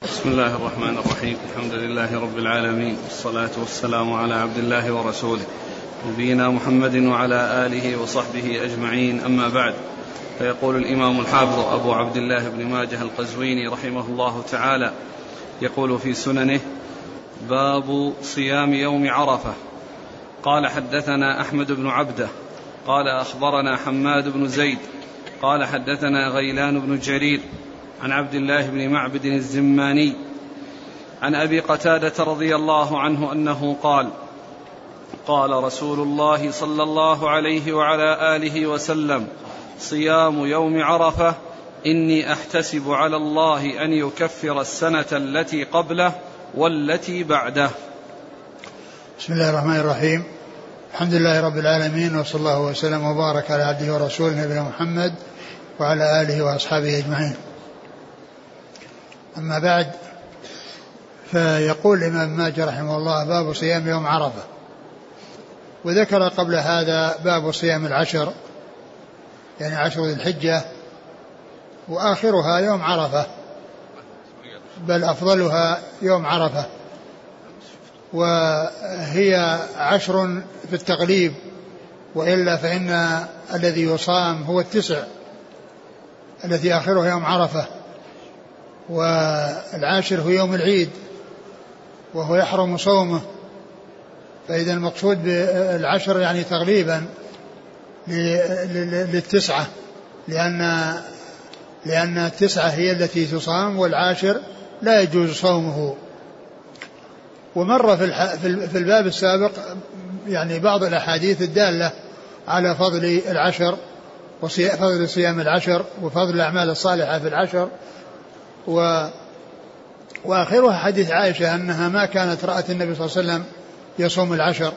بسم الله الرحمن الرحيم. الحمد لله رب العالمين، والصلاة والسلام على عبد الله ورسوله نبينا محمد وعلى آله وصحبه أجمعين، أما بعد. فيقول الإمام الحافظ أبو عبد الله بن ماجه القزويني رحمه الله تعالى، يقول في سننه: باب صيام يوم عرفة. قال: حدثنا أحمد بن عبده قال أخبرنا حماد بن زيد قال حدثنا غيلان بن جرير عن عبد الله بن معبد الزماني عن أبي قتادة رضي الله عنه أنه قال: قال رسول الله صلى الله عليه وعلى آله وسلم: صيام يوم عرفة إني أحتسب على الله أن يكفر السنة التي قبله والتي بعده. بسم الله الرحمن الرحيم. الحمد لله رب العالمين، وصلى الله وسلم وبارك على عبده ورسوله نبينا محمد وعلى آله وأصحابه أجمعين. أما بعد، فيقول الإمام ماجه رحمه الله: باب صيام يوم عرفة. وذكر قبل هذا باب صيام العشر، يعني 10 ذي الحجة، وآخرها يوم عرفة، بل أفضلها يوم عرفة، وهي 10 في التغليب، وإلا فإن الذي يصام هو 9 الذي آخره يوم عرفة، والعاشر هو يوم العيد وهو يحرم صومه. فإذا المقصود بالعشر يعني تغليبا لل9، لأن 9 هي التي تصام، والعاشر لا يجوز صومه. ومر في الباب السابق يعني بعض الأحاديث الدالة على فضل العشر وفضل صيام العشر وفضل الأعمال الصالحة في العشر، وآخرها حديث عائشة أنها ما كانت رأت النبي صلى الله عليه وسلم يصوم العشر.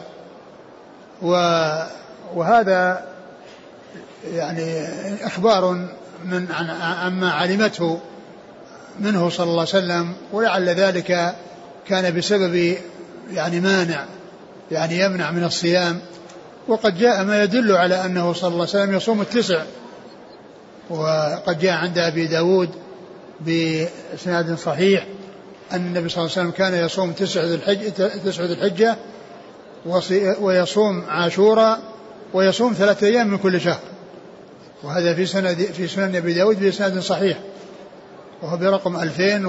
وهذا يعني إخبار عما علمته منه صلى الله عليه وسلم، ولعل ذلك كان بسبب يعني مانع يعني يمنع من الصيام. وقد جاء ما يدل على أنه صلى الله عليه وسلم يصوم 9، وقد جاء عند أبي داود بإسناد صحيح أن النبي صلى الله عليه وسلم كان يصوم 9 ذي الحجة، ويصوم عاشوراء، ويصوم 3 أيام من كل شهر. وهذا في سنن أبي داود بإسناد صحيح، وهو برقم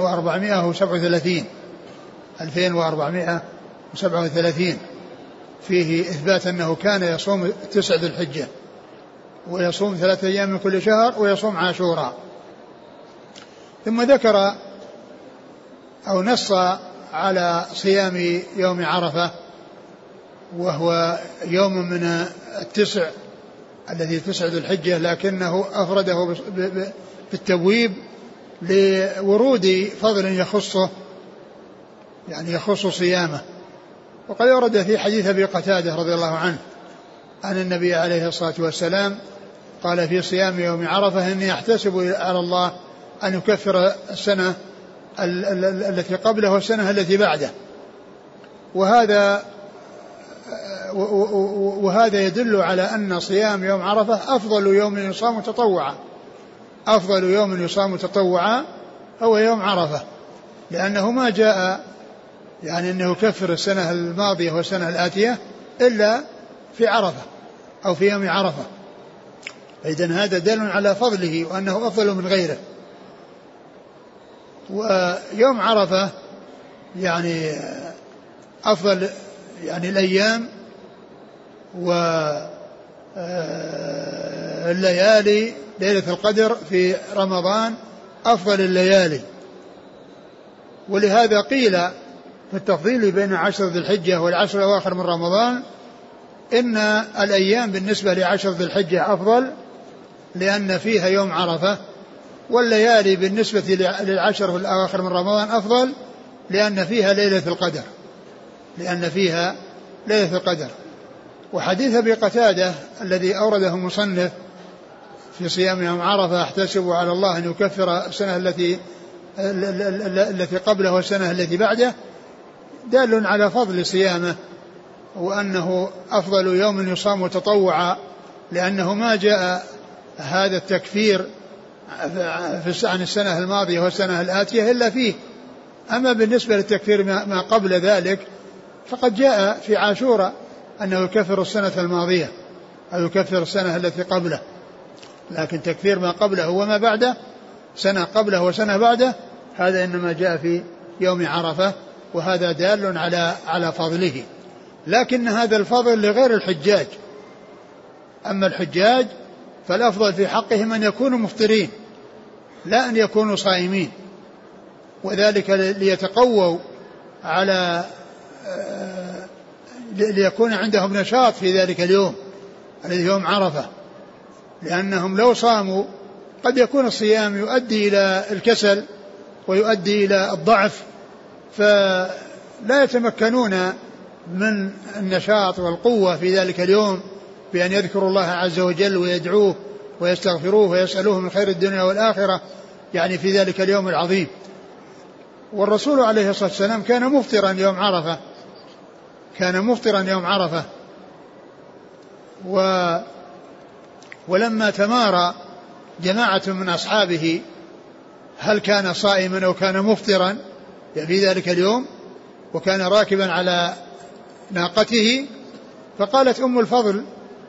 2437 فيه إثبات أنه كان يصوم 9 ذي الحجة، ويصوم 3 أيام من كل شهر، ويصوم عاشوراء. ثم ذكر أو نص على صيام يوم عرفة، وهو يوم من 9 الذي 9 ذي الحجة، لكنه أفرده بالتبويب لورود فضل يخصه، يعني يخص صيامه. وقد ورد في حديث أبي قتادة رضي الله عنه أن النبي عليه الصلاة والسلام قال في صيام يوم عرفة: إني أحتسب على الله أن يكفر السنة التي قبله والسنة التي بعده. وهذا يدل على أن صيام يوم عرفة أفضل يوم يصام تطوعا، أفضل يوم يصام تطوعا هو يوم عرفة، لأنه ما جاء يعني أنه يكفر السنة الماضية والسنة الآتية إلا في عرفة أو في يوم عرفة. إذن هذا دل على فضله وأنه أفضل من غيره. ويوم عرفة يعني أفضل يعني الأيام والليالي. ليلة القدر في رمضان أفضل الليالي، ولهذا قيل في التفضيل بين 10 ذي الحجة والعشر الأواخر من رمضان إن الأيام بالنسبة ل10 ذي الحجة أفضل لأن فيها يوم عرفة، والليالي بالنسبة لل10 الأواخر من رمضان أفضل لأن فيها ليلة القدر. وحديث أبي قتادة الذي أورده المصنف في صيام يوم عرفة: أحتسب على الله أن يكفر السنة التي قبله والسنة التي بعده، دال على فضل صيامه، وأنه أفضل يوم يصام تطوعا، لأنه ما جاء هذا التكفير عن السنة الماضية والسنة الآتية إلا فيه، أما بالنسبة للتكفير ما قبل ذلك فقد جاء في عاشوراء أنه يكفر السنة الماضية أو يكفر السنة التي قبله، لكن تكفير ما قبله وما بعده، سنة قبله وسنة بعده، هذا إنما جاء في يوم عرفة، وهذا دال على فضله. لكن هذا الفضل لغير الحجاج. أما الحجاج فالأفضل في حقهم أن يكونوا مفطرين لا أن يكونوا صائمين، وذلك ليتقووا على ليكون عندهم نشاط في ذلك اليوم الذي يوم عرفة، لأنهم لو صاموا قد يكون الصيام يؤدي إلى الكسل ويؤدي إلى الضعف، فلا يتمكنون من النشاط والقوة في ذلك اليوم بأن يذكروا الله عز وجل ويدعوه ويستغفروه ويسألوه من خير الدنيا والآخرة يعني في ذلك اليوم العظيم. والرسول عليه الصلاة والسلام كان مفطرا يوم عرفة، ولما تمارى جماعة من أصحابه هل كان صائما أو كان مفطرا في ذلك اليوم، وكان راكبا على ناقته، فقالت أم الفضل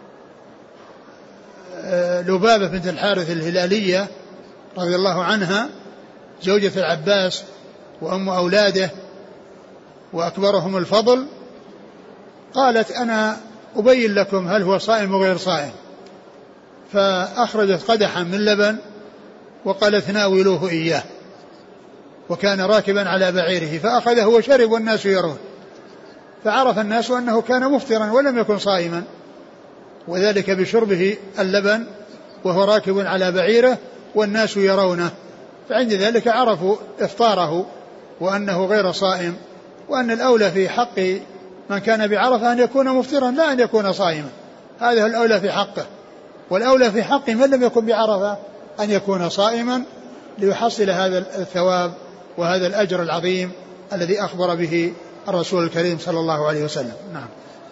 لبابة بنت الحارث الهلالية رضي الله عنها زوجة العباس وأم أولاده وأكبرهم الفضل، قالت أنا أبين لكم هل هو صائم وغير صائم، فأخرجت قدحا من لبن وقالت ناولوه إياه، وكان راكبا على بعيره فأخذه وشرب والناس يرون، فعرف الناس أنه كان مفطرا ولم يكن صائما، وذلك بشربه اللبن وهو راكب على بعيره والناس يرونه، فعند ذلك عرفوا إفطاره وأنه غير صائم، وأن الأولى في حق من كان بعرفة أن يكون مفطرا لا أن يكون صائما، هذا الأولى في حقه، والأولى في حق من لم يكن بعرفة أن يكون صائما ليحصل هذا الثواب وهذا الأجر العظيم الذي أخبر به الرسول الكريم صلى الله عليه وسلم. نعم.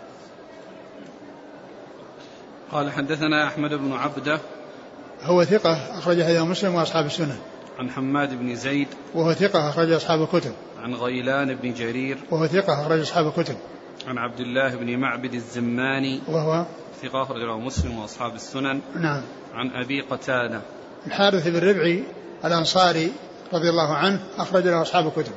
قال حدثنا أحمد بن عبده هو ثقة أخرج حديث مسلم وأصحاب السنن. عن حماد بن زيد وهو ثقة أخرج أصحاب الكتب. عن غيلان بن جرير وهو ثقة أخرج أصحاب الكتب. عن عبد الله بن معبد الزماني وهو ثقة أخرج له مسلم وأصحاب السنن. نعم. عن أبي قتادة الحارث بن ربعي الأنصاري رضي الله عنه أخرج له أصحاب الكتب.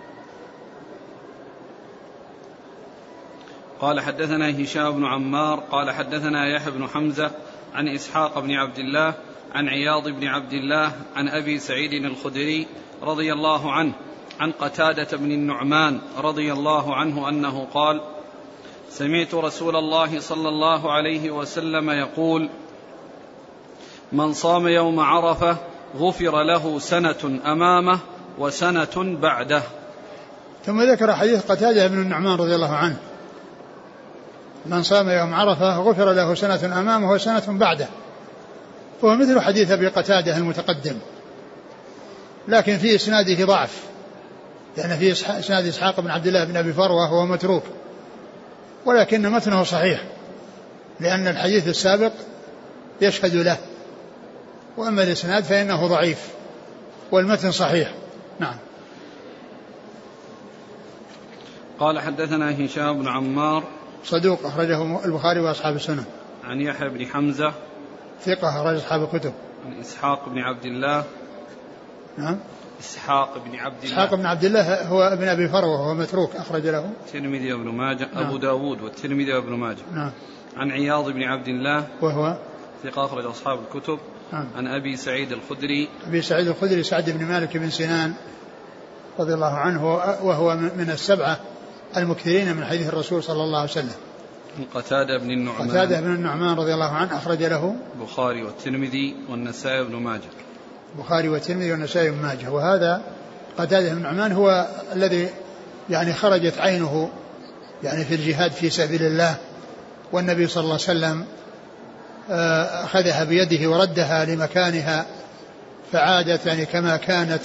قال حدثنا هشام بن عمار قال حدثنا يحيى بن حمزة عن إسحاق بن عبد الله عن عياض بن عبد الله عن أبي سعيد الخدري رضي الله عنه عن قتادة بن النعمان رضي الله عنه أنه قال سمعت رسول الله صلى الله عليه وسلم يقول من صام يوم عرفة غفر له سنة أمامه وسنة بعده. ثم ذكر حديث قتادة بن النعمان رضي الله عنه من صام يوم عرفة غفر له سنة أمامه وسنة بعده، وهو مثل حديث أبي قتادة المتقدم، لكن في إسناده ضعف، لأن في إسناد إسحاق بن عبد الله بن أبي فروة هو متروك، ولكن متنه صحيح لأن الحديث السابق يشهد له، وأما الإسناد فإنه ضعيف والمتن صحيح. نعم. قال حدثنا هشام بن عمار صدوق أخرجه البخاري وأصحاب السنن. عن يحيى بن حمزة ثقة أخرج أصحاب الكتب. عن إسحاق بن عبد الله. نعم. إسحاق بن عبد الله. إسحاق بن عبد الله هو ابن أبي فروة وهو متروك أخرج له الترمذي وابن ماجه. نعم. أبو داود والترمذي وابن ماجه. نعم. عن عياض بن عبد الله وهو ثقة أخرج أصحاب الكتب. نعم. عن أبي سعيد الخدري. أبي سعيد الخدري سعد بن مالك بن سنان رضي الله عنه وهو من السبعة المكثرين من حديث الرسول صلى الله عليه وسلم. قتادة بن النعمان. قتادة بن النعمان رضي الله عنه أخرج له البخاري والترمذي والنسائي وابن ماجه. البخاري والترمذي والنسائي وابن ماجه. وهذا قتادة بن النعمان هو الذي يعني خرجت عينه يعني في الجهاد في سبيل الله، والنبي صلى الله عليه وسلم أخذها بيده وردها لمكانها فعادت يعني كما كانت،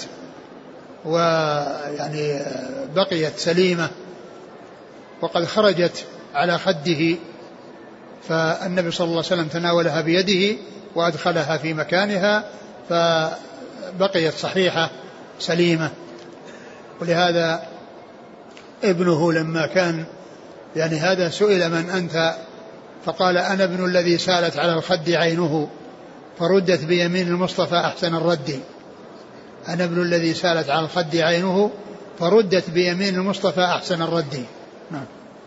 ويعني بقيت سليمة وقد خرجت على خده، فالنبي صلى الله عليه وسلم تناولها بيده وأدخلها في مكانها فبقيت صحيحة سليمة. ولهذا ابنه لما كان يعني هذا سئل من أنت فقال أنا ابن الذي سالت على الخد عينه فردت بيمين المصطفى أحسن الرد. أنا ابن الذي سالت على الخد عينه فردت بيمين المصطفى أحسن الرد. نعم.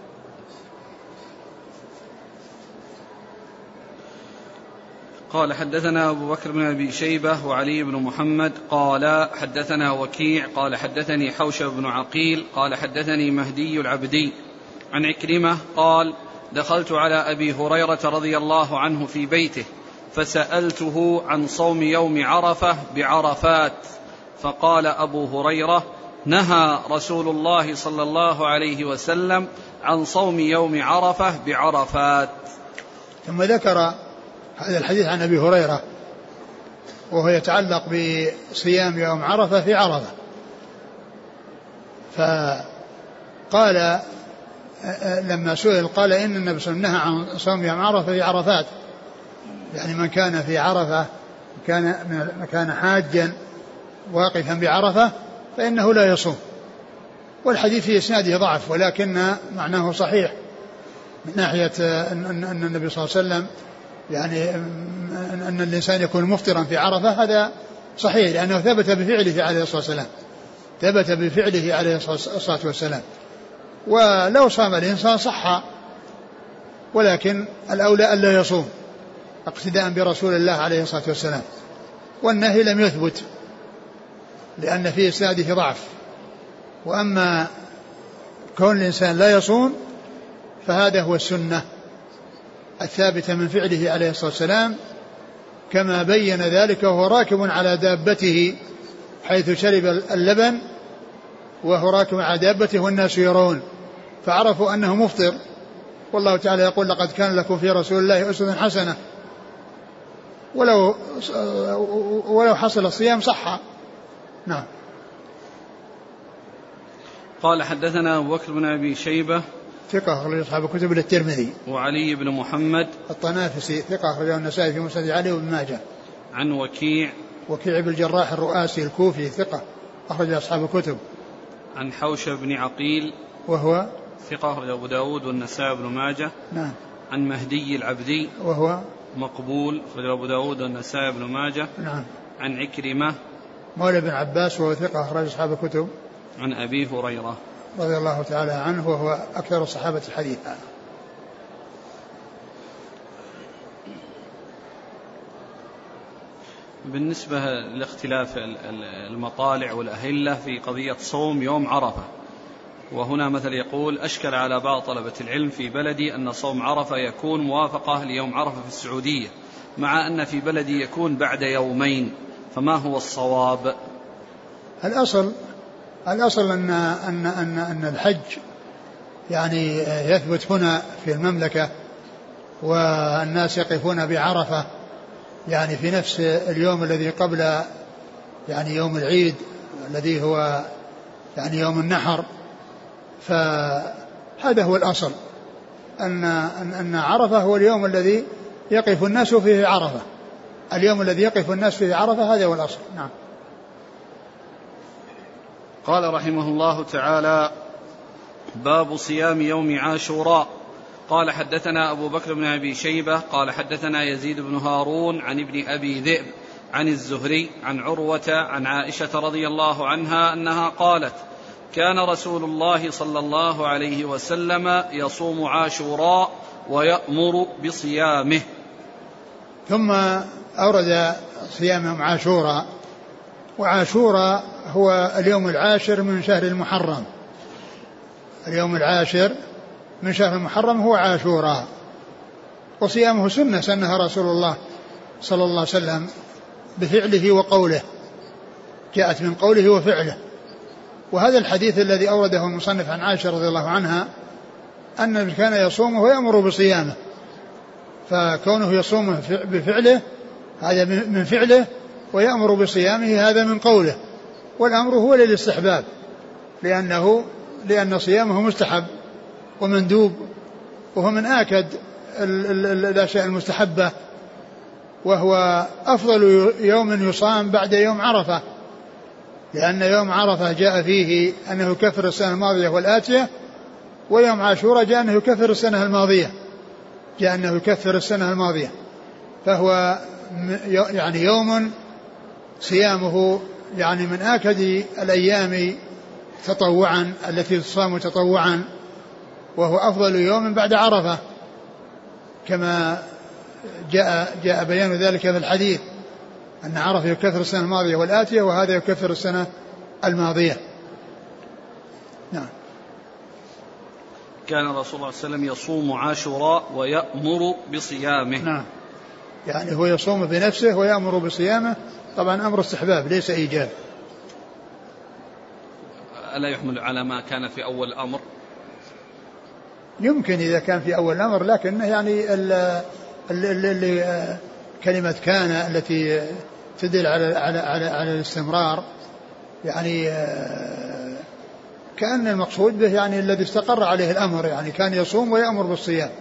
قال حدثنا أبو بكر بن أبي شيبة وعلي بن محمد قال حدثنا وكيع قال حدثني حوشب بن عقيل قال حدثني مهدي العبدي عن عكرمة قال دخلت على أبي هريرة رضي الله عنه في بيته فسألته عن صوم يوم عرفة بعرفات فقال أبو هريرة نهى رسول الله صلى الله عليه وسلم عن صوم يوم عرفة بعرفات. ثم ذكر هذا الحديث عن أبي هريرة وهو يتعلق بصيام يوم عرفة في عرفة. فقال لما سئل قال إن النبي صلى الله عليه وسلم نهى عن صوم يوم عرفة في عرفات، يعني من كان في عرفة كان حاجا واقفا بعرفة فإنه لا يصوم. والحديث في إسناده ضعف ولكن معناه صحيح من ناحية أن النبي صلى الله عليه وسلم يعني أن الإنسان يكون مفطرا في عرفة هذا صحيح لأنه ثبت بفعله عليه الصلاة والسلام، ثبت بفعله عليه الصلاة والسلام. ولو صام الإنسان صح، ولكن الأولى ألا يصوم اقتداء برسول الله عليه الصلاة والسلام. والنهي لم يثبت لأن فيه إسناده ضعف. وأما كون الإنسان لا يصوم فهذا هو السنة الثابتة من فعله عليه الصلاة والسلام كما بين ذلك وهو راكب على دابته حيث شرب اللبن وهو راكب على دابته والناس يرون فعرفوا أنه مفطر. والله تعالى يقول لقد كان لكم في رسول الله أسوة حسنة ولو حصل الصيام صح. نعم. قال حدثنا أبو بكر بن أبي شيبة ثقة أخرج أصحاب الكتب للترمذي. وعلي بن محمد الطنافسي ثقة أخرجه النسائي في مسند علي وابن ماجه. عن وكيع بن الجراح الرؤاسي الكوفي ثقة أخرج أصحاب الكتب. عن حوشب بن عقيل وهو ثقة أخرج أبو داود والنسائي وابن ماجه. نعم. عن مهدي العبدي وهو مقبول أخرج أبو داود والنسائي وابن ماجه. نعم. عن عكرمة مولى بن عباس وهو ثقة أخرج أصحاب الكتب. عن أبي هريرة رضي الله تعالى عنه وهو أكثر الصحابة حديثا. بالنسبة لاختلاف المطالع والأهلة في قضية صوم يوم عرفة، وهنا مثل يقول أشكل على بعض طلبة العلم في بلدي أن صوم عرفة يكون موافقة ليوم عرفة في السعودية مع أن في بلدي يكون بعد يومين، فما هو الصواب؟ الأصل أن الحج يعني يثبت هنا في المملكة والناس يقفون بعرفة يعني في نفس اليوم الذي قبل يعني يوم العيد الذي هو يعني يوم النحر. فهذا هو الأصل أن عرفة هو اليوم الذي يقف الناس فيه عرفة، اليوم الذي يقف الناس فيه عرفة هذا هو الأصل. نعم. قال رحمه الله تعالى باب صيام يوم عاشوراء. قال حدثنا أبو بكر بن أبي شيبة قال حدثنا يزيد بن هارون عن ابن أبي ذئب عن الزهري عن عروة عن عائشة رضي الله عنها أنها قالت كان رسول الله صلى الله عليه وسلم يصوم عاشوراء ويأمر بصيامه. ثم أورد صيام يوم عاشوراء، وعاشوراء هو اليوم العاشر من شهر المحرم، اليوم العاشر من شهر المحرم هو عاشوراء، وصيامه سنة سنها رسول الله صلى الله عليه وسلم بفعله وقوله، جاءت من قوله وفعله. وهذا الحديث الذي أورده المصنف عن عائشة رضي الله عنها أن كان يصومه ويأمر بصيامه، فكونه يصومه بفعله هذا من فعله ويأمر بصيامه هذا من قوله، والأمر هو للاستحباب لأن صيامه مستحب ومندوب، وهو من آكد الأشياء المستحبة، وهو أفضل يوم يصام بعد يوم عرفة، لأن يوم عرفة جاء فيه أنه يكفر السنة الماضية والآتية، ويوم عاشوراء جاء أنه يكفر السنة الماضية، جاء أنه يكفر السنة الماضية. فهو يعني يوم صيامه يعني من آكد الأيام تطوعا التي تصام تطوعا، وهو أفضل يوم بعد عرفة كما جاء بيان ذلك في الحديث أن عرفة يكفر السنة الماضية والآتية، وهذا يكفر السنة الماضية. نعم. كان رسول الله صلى الله عليه وسلم يصوم عاشوراء ويأمر بصيامه. نعم، يعني هو يصوم بنفسه ويأمر بصيامه، طبعا أمر استحباب ليس إيجاب. ألا يحمل على ما كان في أول الأمر؟ يمكن إذا كان في أول الأمر، لكن يعني كلمة كان التي تدل على الاستمرار، يعني كأن المقصود به يعني الذي استقر عليه الأمر، يعني كان يصوم ويأمر بالصيام.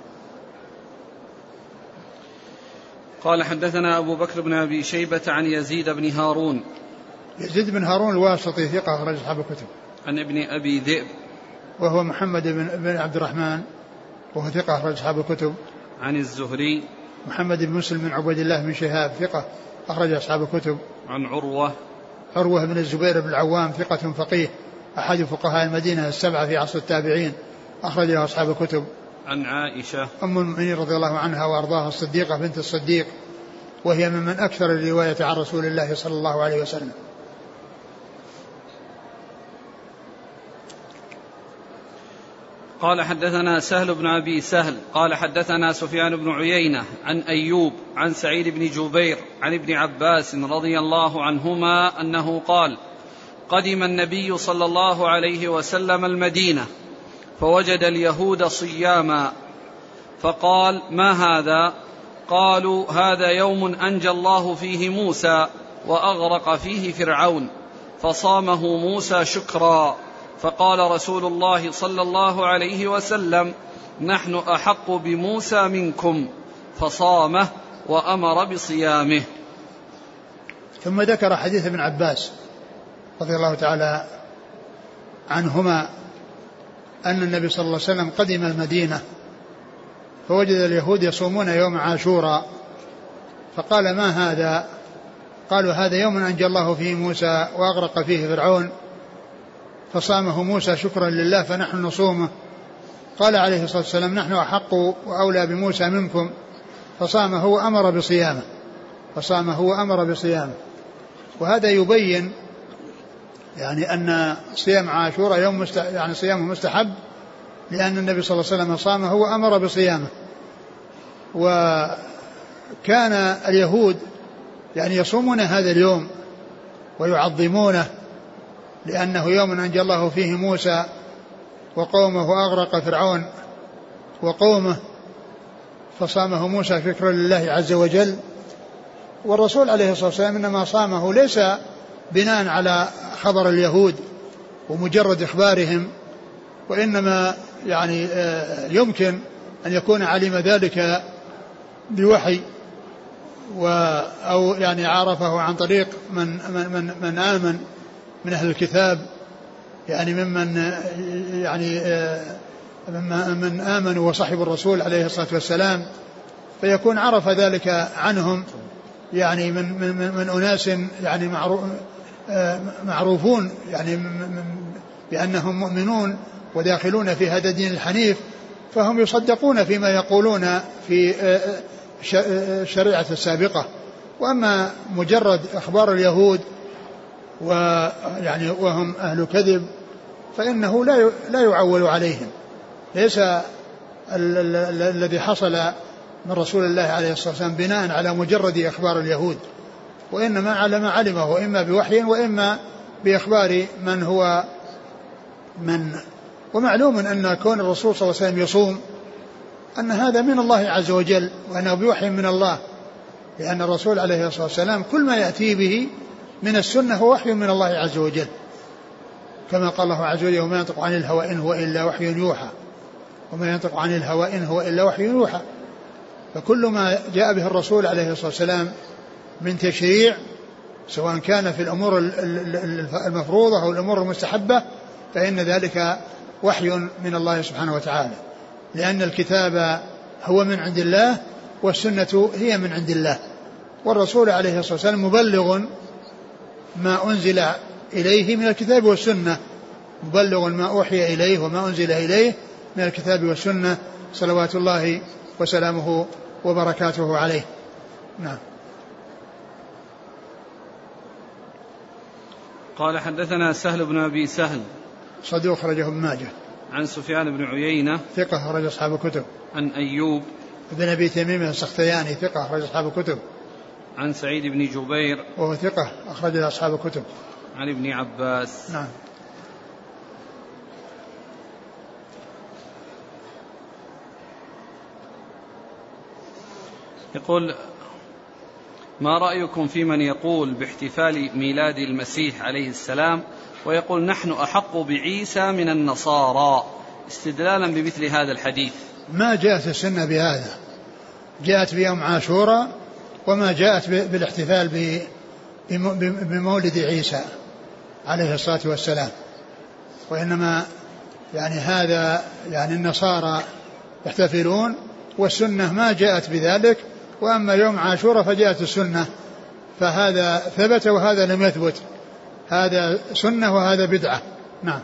قال حدثنا أبو بكر بن أبي شيبة عن يزيد بن هارون. يزيد بن هارون الواسطي ثقة أخرج أصحاب الكتب. عن ابن أبي ذئب وهو محمد بن عبد الرحمن وهو ثقة أخرج أصحاب الكتب. عن الزهري محمد بن مسلم بن عبيد الله بن شهاب ثقة أخرج أصحاب الكتب. عن عروة بن الزبير بن العوام ثقة فقيه أحد فقهاء المدينة السبعة في عصر التابعين أخرجه أصحاب الكتب. عن عائشة أم المؤمنين رضي الله عنها وأرضاها الصديقة بنت الصديق، وهي ممن أكثر الرواية عن رسول الله صلى الله عليه وسلم. قال حدثنا سهل بن أبي سهل قال حدثنا سفيان بن عيينة عن أيوب عن سعيد بن جبير عن ابن عباس رضي الله عنهما أنه قال: قدم النبي صلى الله عليه وسلم المدينة فوجد اليهود صياما، فقال: ما هذا؟ قالوا: هذا يوم أنجى الله فيه موسى وأغرق فيه فرعون، فصامه موسى شكرا. فقال رسول الله صلى الله عليه وسلم: نحن أحق بموسى منكم، فصامه وأمر بصيامه. ثم ذكر حديث ابن عباس رضي الله تعالى عنهما أن النبي صلى الله عليه وسلم قدم المدينة فوجد اليهود يصومون يوم عاشوراء، فقال: ما هذا؟ قالوا: هذا يوم أنجى الله فيه موسى وأغرق فيه فرعون، فصامه موسى شكرا لله فنحن نصومه. قال عليه الصلاة والسلام: نحن أحق وأولى بموسى منكم، فصامه وأمر بصيامه. وهذا يبين يعني أن صيام عاشوراء يوم يعني صيامه مستحب، لأن النبي صلى الله عليه وسلم صامه وأمر بصيامه. وكان اليهود يعني يصومون هذا اليوم ويعظمونه، لأنه يوم أنجى الله فيه موسى وقومه وأغرق فرعون وقومه، فصامه موسى شكرا لله عز وجل. والرسول عليه الصلاة والسلام إنما صامه ليس بناء على خبر اليهود ومجرد إخبارهم، وإنما يعني يمكن أن يكون علم ذلك بوحي أو يعني عرفه عن طريق من آمن من أهل الكتاب، يعني من آمنوا وصحبوا الرسول عليه الصلاة والسلام، فيكون عرف ذلك عنهم يعني من أناس يعني معروفون يعني بأنهم مؤمنون وداخلون في هذا الدين الحنيف، فهم يصدقون فيما يقولون في الشريعة السابقة. وأما مجرد أخبار اليهود ويعني وهم أهل كذب فإنه لا يعول عليهم، ليس الذي حصل من رسول الله عليه الصلاة والسلام بناء على مجرد أخبار اليهود، وإنما على ما علمه إما بوحي وإما بإخبار من هو من. ومعلوم أن كون الرسول صلى الله عليه وسلم يصوم أن هذا من الله عز وجل وأنه بوحي من الله، لأن الرسول عليه الصلاة والسلام كل ما يأتي به من السنة هو وحي من الله عز وجل، كما قال الله عز وجل: وما ينطق عن الهوى إن هو إلا وحي يوحى، وما ينطق عن الهوى إن هو إلا وحي يوحى. فكل ما جاء به الرسول عليه الصلاة والسلام من تشريع سواء كان في الأمور المفروضة أو الأمور المستحبة، فإن ذلك وحي من الله سبحانه وتعالى، لأن الكتاب هو من عند الله والسنة هي من عند الله، والرسول عليه الصلاة والسلام مبلغ ما أنزل إليه من الكتاب والسنة، مبلغ ما أوحي إليه وما أنزل إليه من الكتاب والسنة، صلوات الله وسلامه وبركاته عليه. نعم. قال حدثنا سهل بن أبي سهل صدوق أخرجه ابن ماجه. عن سفيان بن عيينة ثقة أخرج أصحاب الكتب. عن أيوب بن أبي تميم السختياني ثقة أخرج أصحاب الكتب. عن سعيد بن جبير وهو ثقة أخرج أصحاب الكتب. عن ابن عباس. نعم. يقول: ما رأيكم في من يقول باحتفال ميلاد المسيح عليه السلام ويقول نحن أحق بعيسى من النصارى، استدلالا بمثل هذا الحديث؟ ما جاءت السنة بهذا، جاءت بيوم عاشوراء، وما جاءت بالاحتفال بمولد عيسى عليه الصلاة والسلام، وإنما يعني هذا يعني النصارى يحتفلون، والسنة ما جاءت بذلك، وأما يوم عاشوراء فجاءت السنة، فهذا ثبت وهذا لم يثبت، هذا سنة وهذا بدعة. نعم.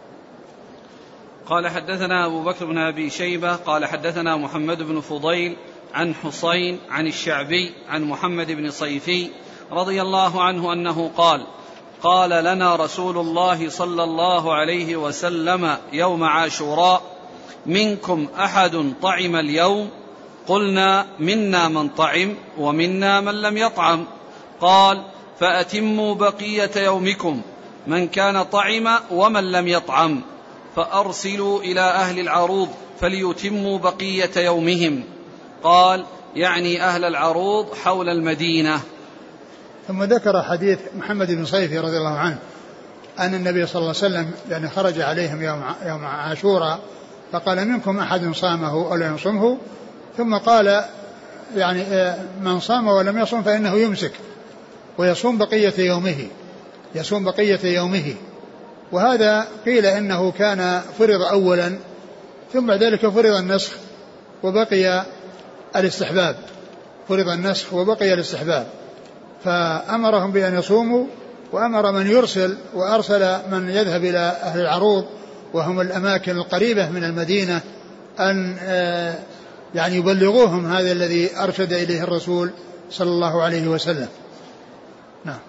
قال حدثنا أبو بكر بن أبي شيبة قال حدثنا محمد بن فضيل عن حسين عن الشعبي عن محمد بن صيفي رضي الله عنه أنه قال: قال لنا رسول الله صلى الله عليه وسلم يوم عاشوراء: منكم أحد طعم اليوم؟ قلنا: منا من طعم ومنا من لم يطعم. قال: فأتموا بقية يومكم، من كان طعم ومن لم يطعم، فأرسلوا إلى أهل العروض فليتموا بقية يومهم. قال: يعني أهل العروض حول المدينة. ثم ذكر حديث محمد بن صيفي رضي الله عنه أن النبي صلى الله عليه وسلم يعني خرج عليهم يوم عاشوراء فقال: منكم أحد صامه أو لم يصمه، ثم قال: يعني من صام ولم يصم فإنه يمسك ويصوم بقية يومه، يصوم بقية يومه. وهذا قيل إنه كان فرض أولا، ثم بعد ذلك فرض النسخ وبقي الاستحباب، فرض النسخ وبقي الاستحباب، فأمرهم بأن يصوموا، وأمر من يرسل وأرسل من يذهب إلى أهل العروض وهم الأماكن القريبة من المدينة أن يعني يبلغوهم هذا الذي أرشد إليه الرسول صلى الله عليه وسلم. نعم.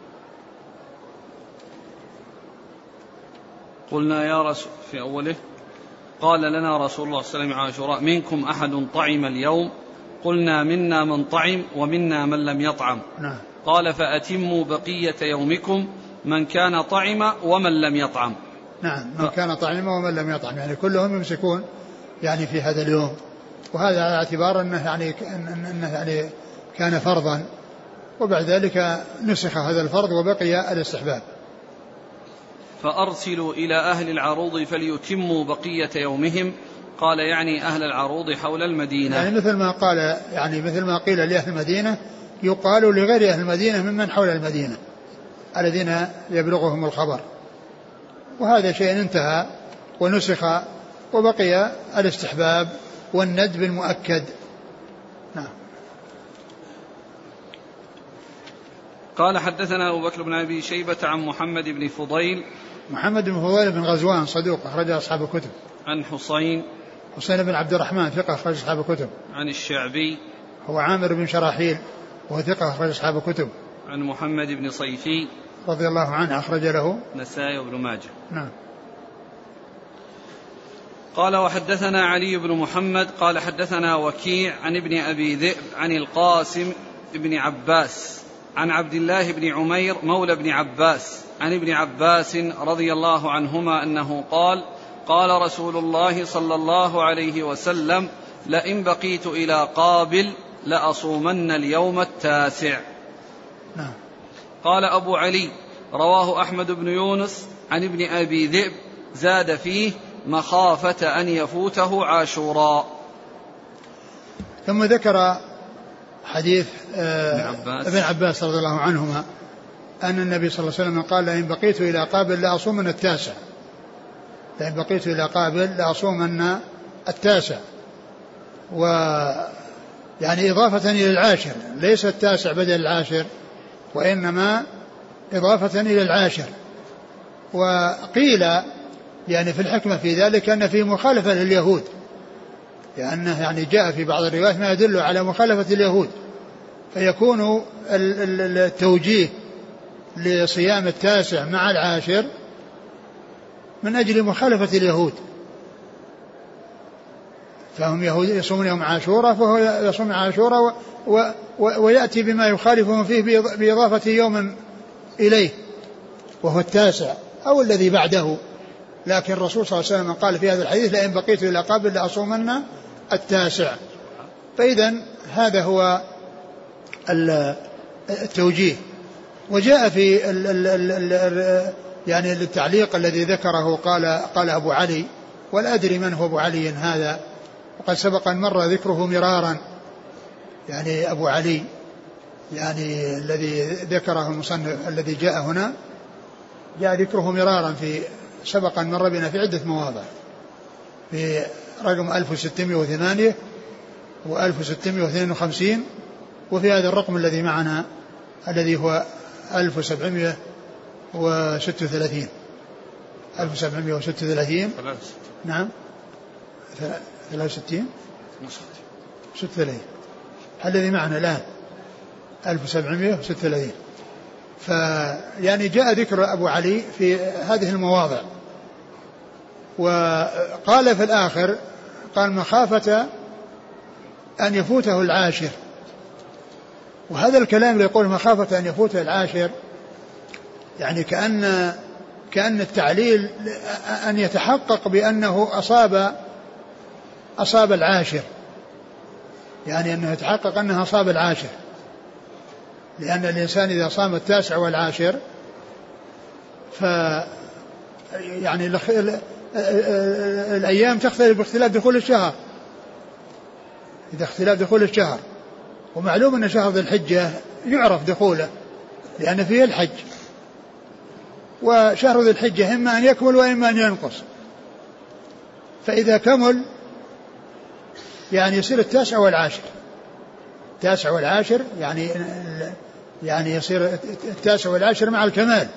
قلنا يا رسول في أوله: قال لنا رسول الله صلى الله عليه وسلم عاشوراء: منكم أحد طعم اليوم؟ قلنا: منا من طعم ومنا من لم يطعم. نعم. قال: فأتموا بقية يومكم، من كان طعم ومن لم يطعم. نعم، من كان طعم ومن لم يطعم، يعني كلهم يمسكون يعني في هذا اليوم، وهذا على اعتبار أنه يعني كان فرضا، وبعد ذلك نسخ هذا الفرض وبقي الاستحباب. فأرسلوا إلى أهل العروض فليتموا بقية يومهم. قال: يعني أهل العروض حول المدينة. يعني مثل ما قال، يعني مثل ما قيل لأهل المدينة يقال لغير أهل المدينة ممن حول المدينة الذين يبلغهم الخبر، وهذا شيء انتهى ونسخ وبقي الاستحباب والندب المؤكد. نعم. قال حدثنا أبو بكر بن أبي شيبة عن محمد بن فضيل. محمد بن فضيل بن غزوان صدوق أخرج أصحاب الكتب. عن حسين بن عبد الرحمن ثقة أخرج أصحاب الكتب. عن الشعبي هو عامر بن شراحيل وهو ثقة أخرج أصحاب الكتب. عن محمد بن صيفي رضي الله عنه أخرج له نسائي وابن ماجه. نعم. قال: وحدثنا علي بن محمد قال حدثنا وكيع عن ابن أبي ذئب عن القاسم بن عباس عن عبد الله بن عمير مولى بن عباس عن ابن عباس رضي الله عنهما أنه قال: قال رسول الله صلى الله عليه وسلم: لئن بقيت إلى قابل لأصومن اليوم التاسع. نعم. قال أبو علي: رواه أحمد بن يونس عن ابن أبي ذئب زاد فيه: مخافة أن يفوته عاشوراء. ثم ذكر حديث ابن عباس رضي الله عنهما أن النبي صلى الله عليه وسلم قال لئن بقيت إلى قابل لأصومن التاسع، لئن بقيت إلى قابل لأصومن التاسع، ويعني إضافة إلى العاشر، ليس التاسع بدل العاشر وإنما إضافة إلى العاشر. وقيل يعني في الحكمة في ذلك أن فيه مخالفة لليهود، لأنه يعني جاء في بعض الروايات ما يدل على مخالفة اليهود، فيكون التوجيه لصيام التاسع مع العاشر من أجل مخالفة اليهود، فهم يهود يصومون يوم عاشوراء فهو يصوم عاشوراء ويأتي بما يخالفهم فيه بإضافة يوم إليه وهو التاسع أو الذي بعده. لكن الرسول صلى الله عليه وسلم قال في هذا الحديث لئن بقيت إلى قابل لأصومن التاسع. فإذا هذا هو التوجيه. وجاء في يعني التعليق الذي ذكره قال أبو علي، ولا أدري من هو أبو علي هذا، وقد سبق أن مر ذكره مرارا، يعني أبو علي يعني الذي ذكره المصنف الذي جاء هنا جاء ذكره مرارا في سبق أن مر بنا في عدة مواضع، في رقم 1608 و1652 وفي هذا الرقم الذي معنا الذي هو 1736 نعم 63 36 الذي معنا الآن 1736. فيعني جاء ذكر أبو علي في هذه المواضع. وقال في الآخر قال مخافة أن يفوته العاشر، وهذا الكلام اللي يقول مخافة أن يفوته العاشر يعني كأن التعليل أن يتحقق بأنه أصاب العاشر، يعني أنه يتحقق أنه أصاب العاشر، لأن الإنسان إذا صام التاسع والعاشر يعني الأيام تختلف باختلاف دخول الشهر، إذا اختلاف دخول الشهر، ومعلوم أن شهر ذي الحجة يعرف دخوله لأن فيه الحج، وشهر ذي الحجة إما أن يكمل وإما أن ينقص، فإذا كمل يعني يصير التاسع والعاشر، التاسع والعاشر يعني يصير التاسع والعاشر مع الكمال.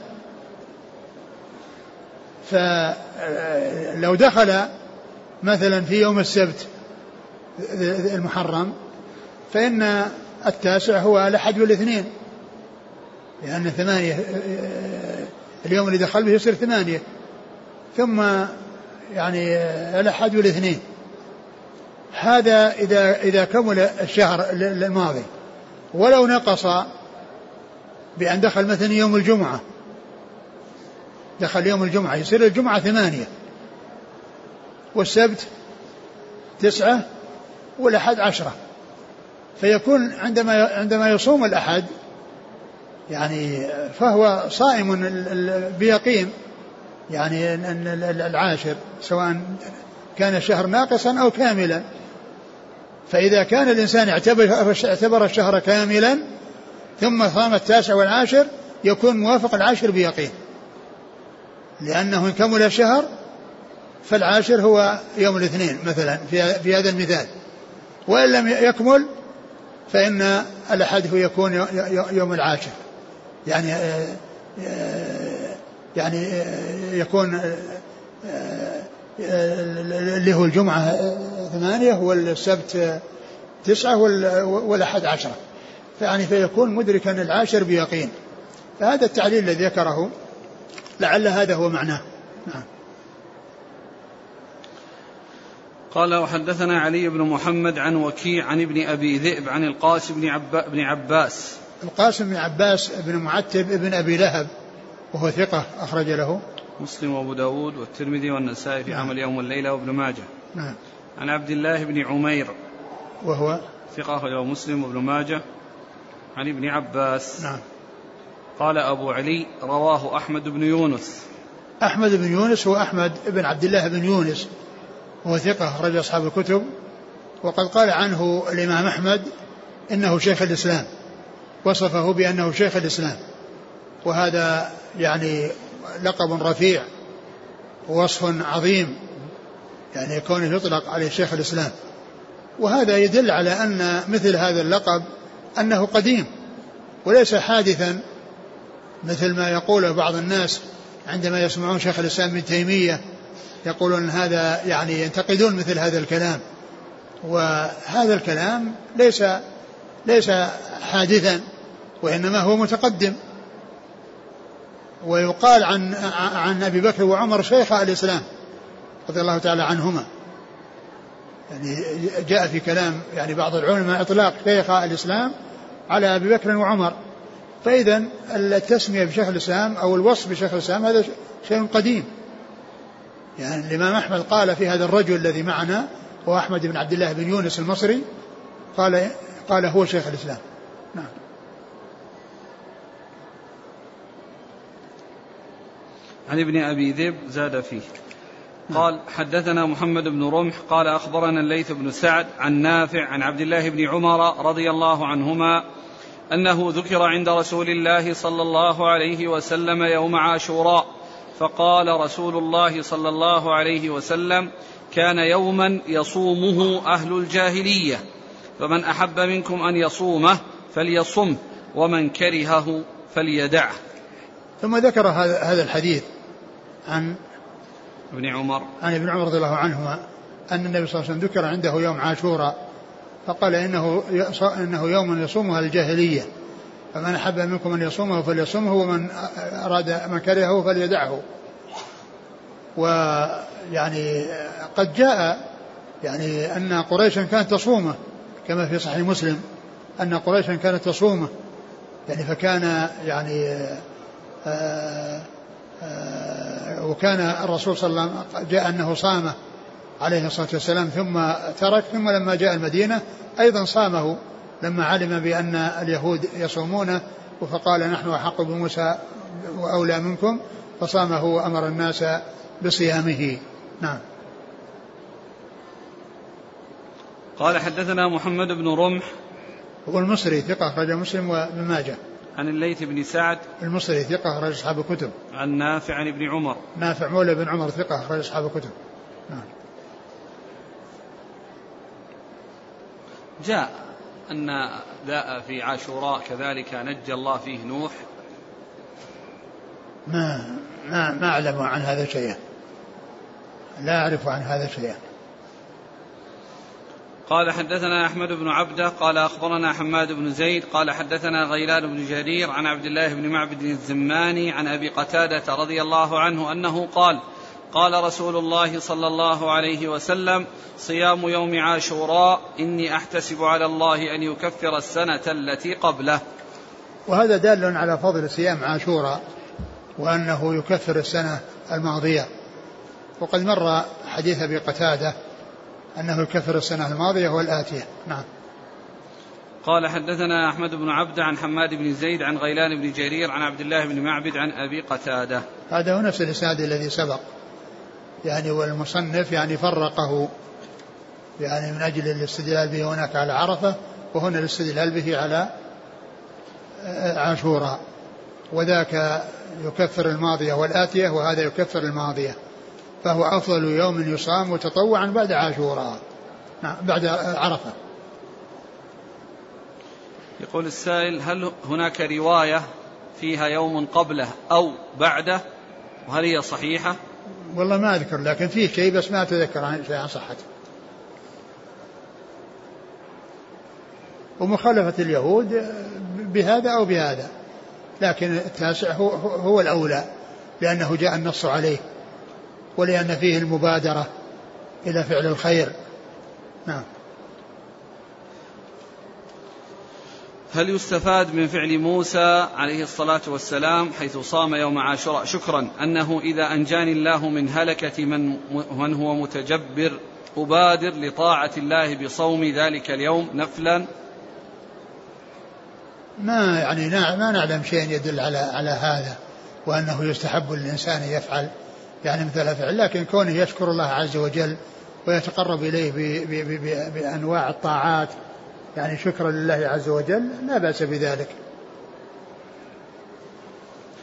فلو دخل مثلا في يوم السبت المحرم فإن التاسع هو الأحد والاثنين، لأن 8 اليوم اللي دخل به يصير 8، ثم يعني الأحد والاثنين. هذا إذا كمل الشهر الماضي. ولو نقص بأن دخل مثلا يوم الجمعة، دخل يوم الجمعة يصير الجمعة 8 والسبت 9 والأحد 10، فيكون عندما يصوم الأحد يعني فهو صائم بيقين، يعني العاشر سواء كان الشهر ناقصا أو كاملا. فإذا كان الإنسان اعتبر الشهر كاملا ثم صام التاسع والعاشر يكون موافق العاشر بيقين، لأنه إن كمل الشهر فالعاشر هو يوم الاثنين مثلا في هذا المثال، وإن لم يكمل فإن الأحد هو يكون يوم العاشر، يعني يكون اللي هو الجمعة 8 والسبت 9 والأحد 10، يعني فيكون مدركا العاشر بيقين. فهذا التعليل الذي ذكره لعل هذا هو معناه. نعم. قال وحدثنا علي بن محمد عن وكيع عن ابن أبي ذئب عن القاسم بن عباس. القاسم بن عباس بن معتب ابن أبي لهب وهو ثقة أخرج له مسلم وأبو داود والترمذي والنسائي في عمل يوم والليلة وابن ماجه. نعم. عن عبد الله بن عمير وهو ثقة أخرجه مسلم وابن ماجه عن ابن عباس. نعم. قال أبو علي رواه أحمد بن يونس. أحمد بن يونس هو أحمد بن عبد الله بن يونس وهو ثقة أخرج أصحاب الكتب، وقد قال عنه الإمام أحمد إنه شيخ الإسلام، وصفه بأنه شيخ الإسلام، وهذا يعني لقب رفيع ووصف عظيم، يعني كونه يطلق عليه شيخ الإسلام. وهذا يدل على أن مثل هذا اللقب أنه قديم وليس حادثا، مثل ما يقوله بعض الناس عندما يسمعون شيخ الإسلام ابن تيمية يقولون هذا يعني ينتقدون مثل هذا الكلام. وهذا الكلام ليس حادثا، وإنما هو متقدم. ويقال عن أبي بكر وعمر شيخا الإسلام رضي الله تعالى عنهما، يعني جاء في كلام يعني بعض العلماء إطلاق شيخا الإسلام على أبي بكر وعمر. فإذا التسمية بشيخ الإسلام أو الوصف بشيخ الإسلام هذا شيء قديم. يعني الإمام أحمد قال في هذا الرجل الذي معنا هو أحمد بن عبد الله بن يونس المصري قال هو شيخ الإسلام. نعم. عن ابن أبي ذئب زاد فيه قال حدثنا محمد بن رمح قال أخبرنا الليث بن سعد عن نافع عن عبد الله بن عمر رضي الله عنهما أنه ذكر عند رسول الله صلى الله عليه وسلم يوم عاشوراء فقال رسول الله صلى الله عليه وسلم كان يوما يصومه أهل الجاهلية فمن أحب منكم أن يصومه فليصمه ومن كرهه فليدعه. ثم ذكر هذا الحديث عن ابن عمر رضي الله عنهما أن النبي صلى الله عليه وسلم ذكر عنده يوم عاشوراء فقال إنه يوم يصومها الجاهلية فمن أحب منكم أن يصومه فليصومه ومن من كرهه فليدعه. ويعني قد جاء يعني أن قريشا كانت تصومه كما في صحيح مسلم أن قريشا كانت تصومه يعني فكان يعني وكان الرسول صلى الله عليه وسلم جاء أنه صامه عليه الصلاة والسلام ثم ترك ثم لما جاء المدينة أيضا صامه لما علم بأن اليهود يصومونه فقال نحن أحق بموسى وأولى منكم فصامه وأمر الناس بصيامه. نعم. قال حدثنا محمد بن رمح هو المصري ثقة أخرج مسلم وابن ماجه. عن الليث بن سعد المصري ثقة أخرج أصحاب الكتب. عن نافع عن ابن عمر نافع مولى بن عمر ثقة أخرج أصحاب الكتب. نعم. جاء أن ذا في عاشوراء كذلك نجى الله فيه نوح. ما أعلم عن هذا شيئا، لا أعرف عن هذا شيئا. قال حدثنا أحمد بن عبده قال أخبرنا حماد بن زيد قال حدثنا غيلان بن جرير عن عبد الله بن معبد الزماني عن أبي قتادة رضي الله عنه أنه قال رسول الله صلى الله عليه وسلم صيام يوم عاشوراء إني أحتسب على الله أن يكفر السنة التي قبله. وهذا دال على فضل صيام عاشوراء وأنه يكفر السنة الماضية. وقد مر حديث أبي قتادة أنه يكفر السنة الماضية والآتية. نعم. قال حدثنا أحمد بن عبد عن حماد بن زيد عن غيلان بن جرير عن عبد الله بن معبد عن أبي قتادة. هذا هو نفس الإسناد الذي سبق يعني والمصنف يعني فرقه يعني من أجل الاستدلال به هناك على عرفة وهنا الاستدلال به على عاشوراء وذاك يكفر الماضية والآتية وهذا يكفر الماضية فهو أفضل يوم يصام وتطوعا بعد عاشوراء بعد عرفة. يقول السائل هل هناك رواية فيها يوم قبله أو بعده وهل هي صحيحة؟ والله ما أذكر لكن فيه شيء بس ما أتذكر شيء عن صحته. ومخالفة اليهود بهذا أو بهذا لكن التاسع هو الأولى لأنه جاء النص عليه ولأن فيه المبادرة إلى فعل الخير. نعم. هل يستفاد من فعل موسى عليه الصلاة والسلام حيث صام يوم عاشوراء شكرا أنه إذا أنجاني الله من هلكة من هو متجبر أبادر لطاعة الله بصوم ذلك اليوم نفلا؟ ما نعلم شيء يدل على هذا وأنه يستحب للإنسان يفعل يعني مثل الفعل لكن كونه يشكر الله عز وجل ويتقرب إليه بأنواع الطاعات يعني شكرا لله عز وجل لا بأس بذلك.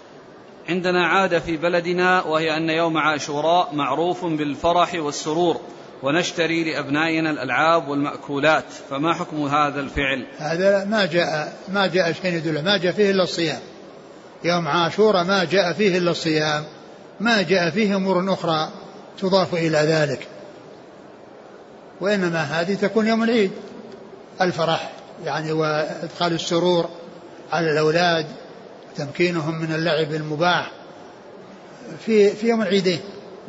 عندنا عادة في بلدنا وهي أن يوم عاشوراء معروف بالفرح والسرور ونشتري لأبنائنا الألعاب والمأكولات، فما حكم هذا الفعل؟ هذا ما جاء شيء يدل، ما جاء فيه إلا الصيام. يوم عاشوراء ما جاء فيه إلا الصيام، ما جاء فيه أمور أخرى تضاف إلى ذلك، وإنما هذه تكون يوم العيد، الفرح يعني وإدخال السرور على الأولاد، تمكينهم من اللعب المباح في يوم العيدين.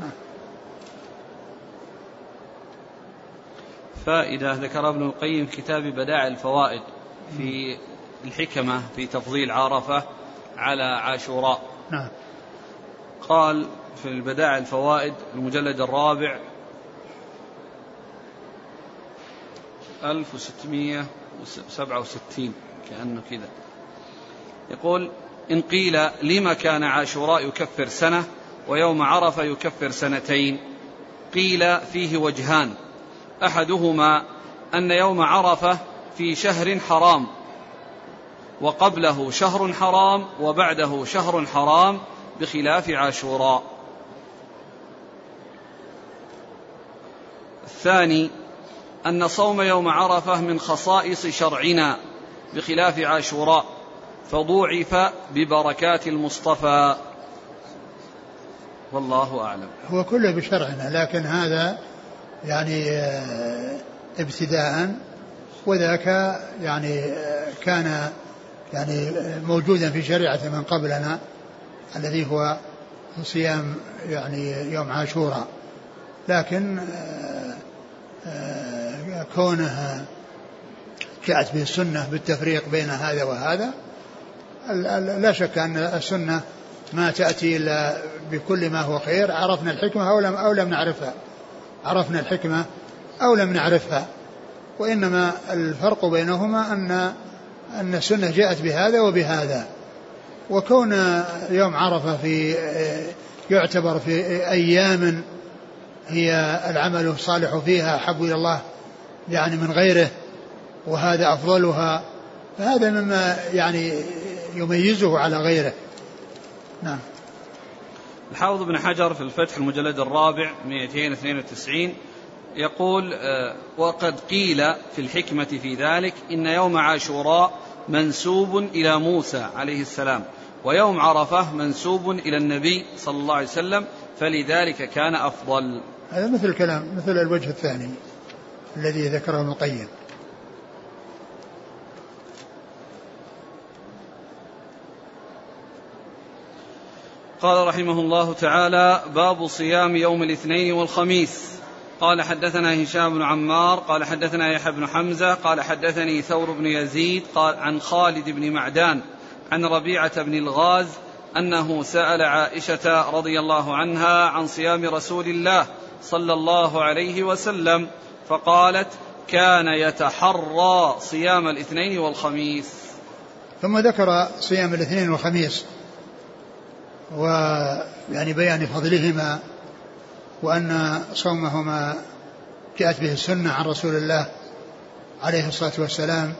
فإذا ذكر ابن القيم كتاب بدائع الفوائد في الحكمة في تفضيل عرفة على عاشوراء. نعم. قال في البدائع الفوائد المجلد الرابع 1667 كأنه كذا، يقول: إن قيل لما كان عاشوراء يكفر سنة ويوم عرفة يكفر سنتين؟ قيل فيه وجهان: أحدهما أن يوم عرفة في شهر حرام، وقبله شهر حرام وبعده شهر حرام، بخلاف عاشوراء. الثاني أن صوم يوم عرفة من خصائص شرعنا بخلاف عاشوراء، فضوعف ببركات المصطفى، والله أعلم. هو كله بشرعنا، لكن هذا يعني ابتداء، وذاك يعني كان يعني موجودا في شريعة من قبلنا، الذي هو صيام يعني يوم عاشوراء، لكن كونها جاءت به السنة بالتفريق بين هذا وهذا، لا شك أن السنة ما تأتي إلا بكل ما هو خير. عرفنا الحكمة أو لم نعرفها، عرفنا الحكمة أو لم نعرفها، وإنما الفرق بينهما أن السنة جاءت بهذا وبهذا. وكون يوم عرفة يعتبر في أيام هي العمل الصالح فيها أحب إلى الله يعني من غيره، وهذا أفضلها، فهذا مما يعني يميزه على غيره. نعم. الحافظ بن حجر في الفتح المجلد الرابع 292 يقول: وقد قيل في الحكمة في ذلك إن يوم عاشوراء منسوب إلى موسى عليه السلام، ويوم عرفة منسوب إلى النبي صلى الله عليه وسلم، فلذلك كان أفضل. هذا مثل الوجه الثاني الذي ذكره ابن القيم. قال رحمه الله تعالى: باب صيام يوم الاثنين والخميس. قال: حدثنا هشام بن عمار قال حدثنا يحيى بن حمزة قال حدثني ثور بن يزيد قال عن خالد بن معدان عن ربيعة بن الغاز أنه سأل عائشة رضي الله عنها عن صيام رسول الله صلى الله عليه وسلم، فقالت: كان يتحرى صيام الاثنين والخميس. ثم ذكر صيام الاثنين والخميس، ويعني بيان فضلهما، وأن صومهما جاءت به السنة عن رسول الله عليه الصلاة والسلام.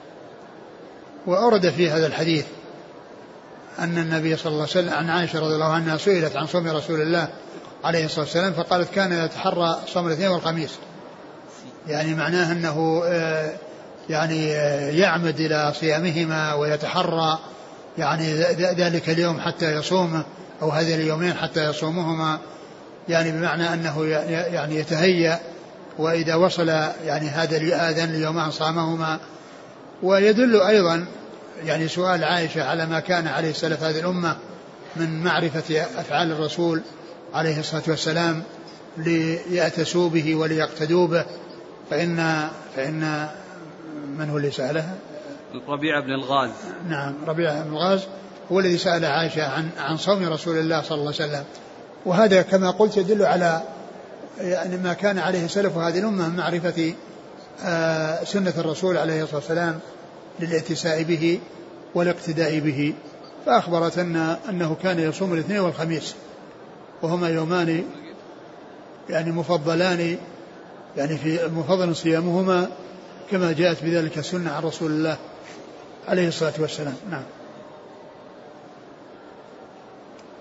وأورد في هذا الحديث أن النبي صلى الله عليه وسلم عن عائشة رضي الله عنها سئلت عن صوم رسول الله عليه الصلاة والسلام فقالت: كان يتحرى صوم الاثنين والخميس، يعني معناه أنه يعني يعمد إلى صيامهما ويتحرى يعني ذلك اليوم حتى يصومه، أو هذه اليومين حتى يصومهما، يعني بمعنى أنه يعني يتهيأ، وإذا وصل يعني هذا اليومان صامهما. ويدل أيضا يعني سؤال عائشة على ما كان عليه سلف هذه الأمة من معرفة أفعال الرسول عليه الصلاة والسلام ليأتسوا به وليقتدوا به. فإن من هو اللي سألها؟ ربيعة بن الغاز. نعم، ربيعة بن الغاز هو الذي سأل عائشة عن صوم رسول الله صلى الله عليه وسلم. وهذا كما قلت يدل على يعني ما كان عليه سلف هذه الأمة من معرفة سنة الرسول عليه الصلاة والسلام للاتساء به والاقتداء به. فأخبرت أنه كان يصوم الاثنين والخميس، وهما يومان يعني مفضلان، يعني في مفضل صيامهما كما جاءت بذلك السنة عن رسول الله عليه الصلاة والسلام. نعم.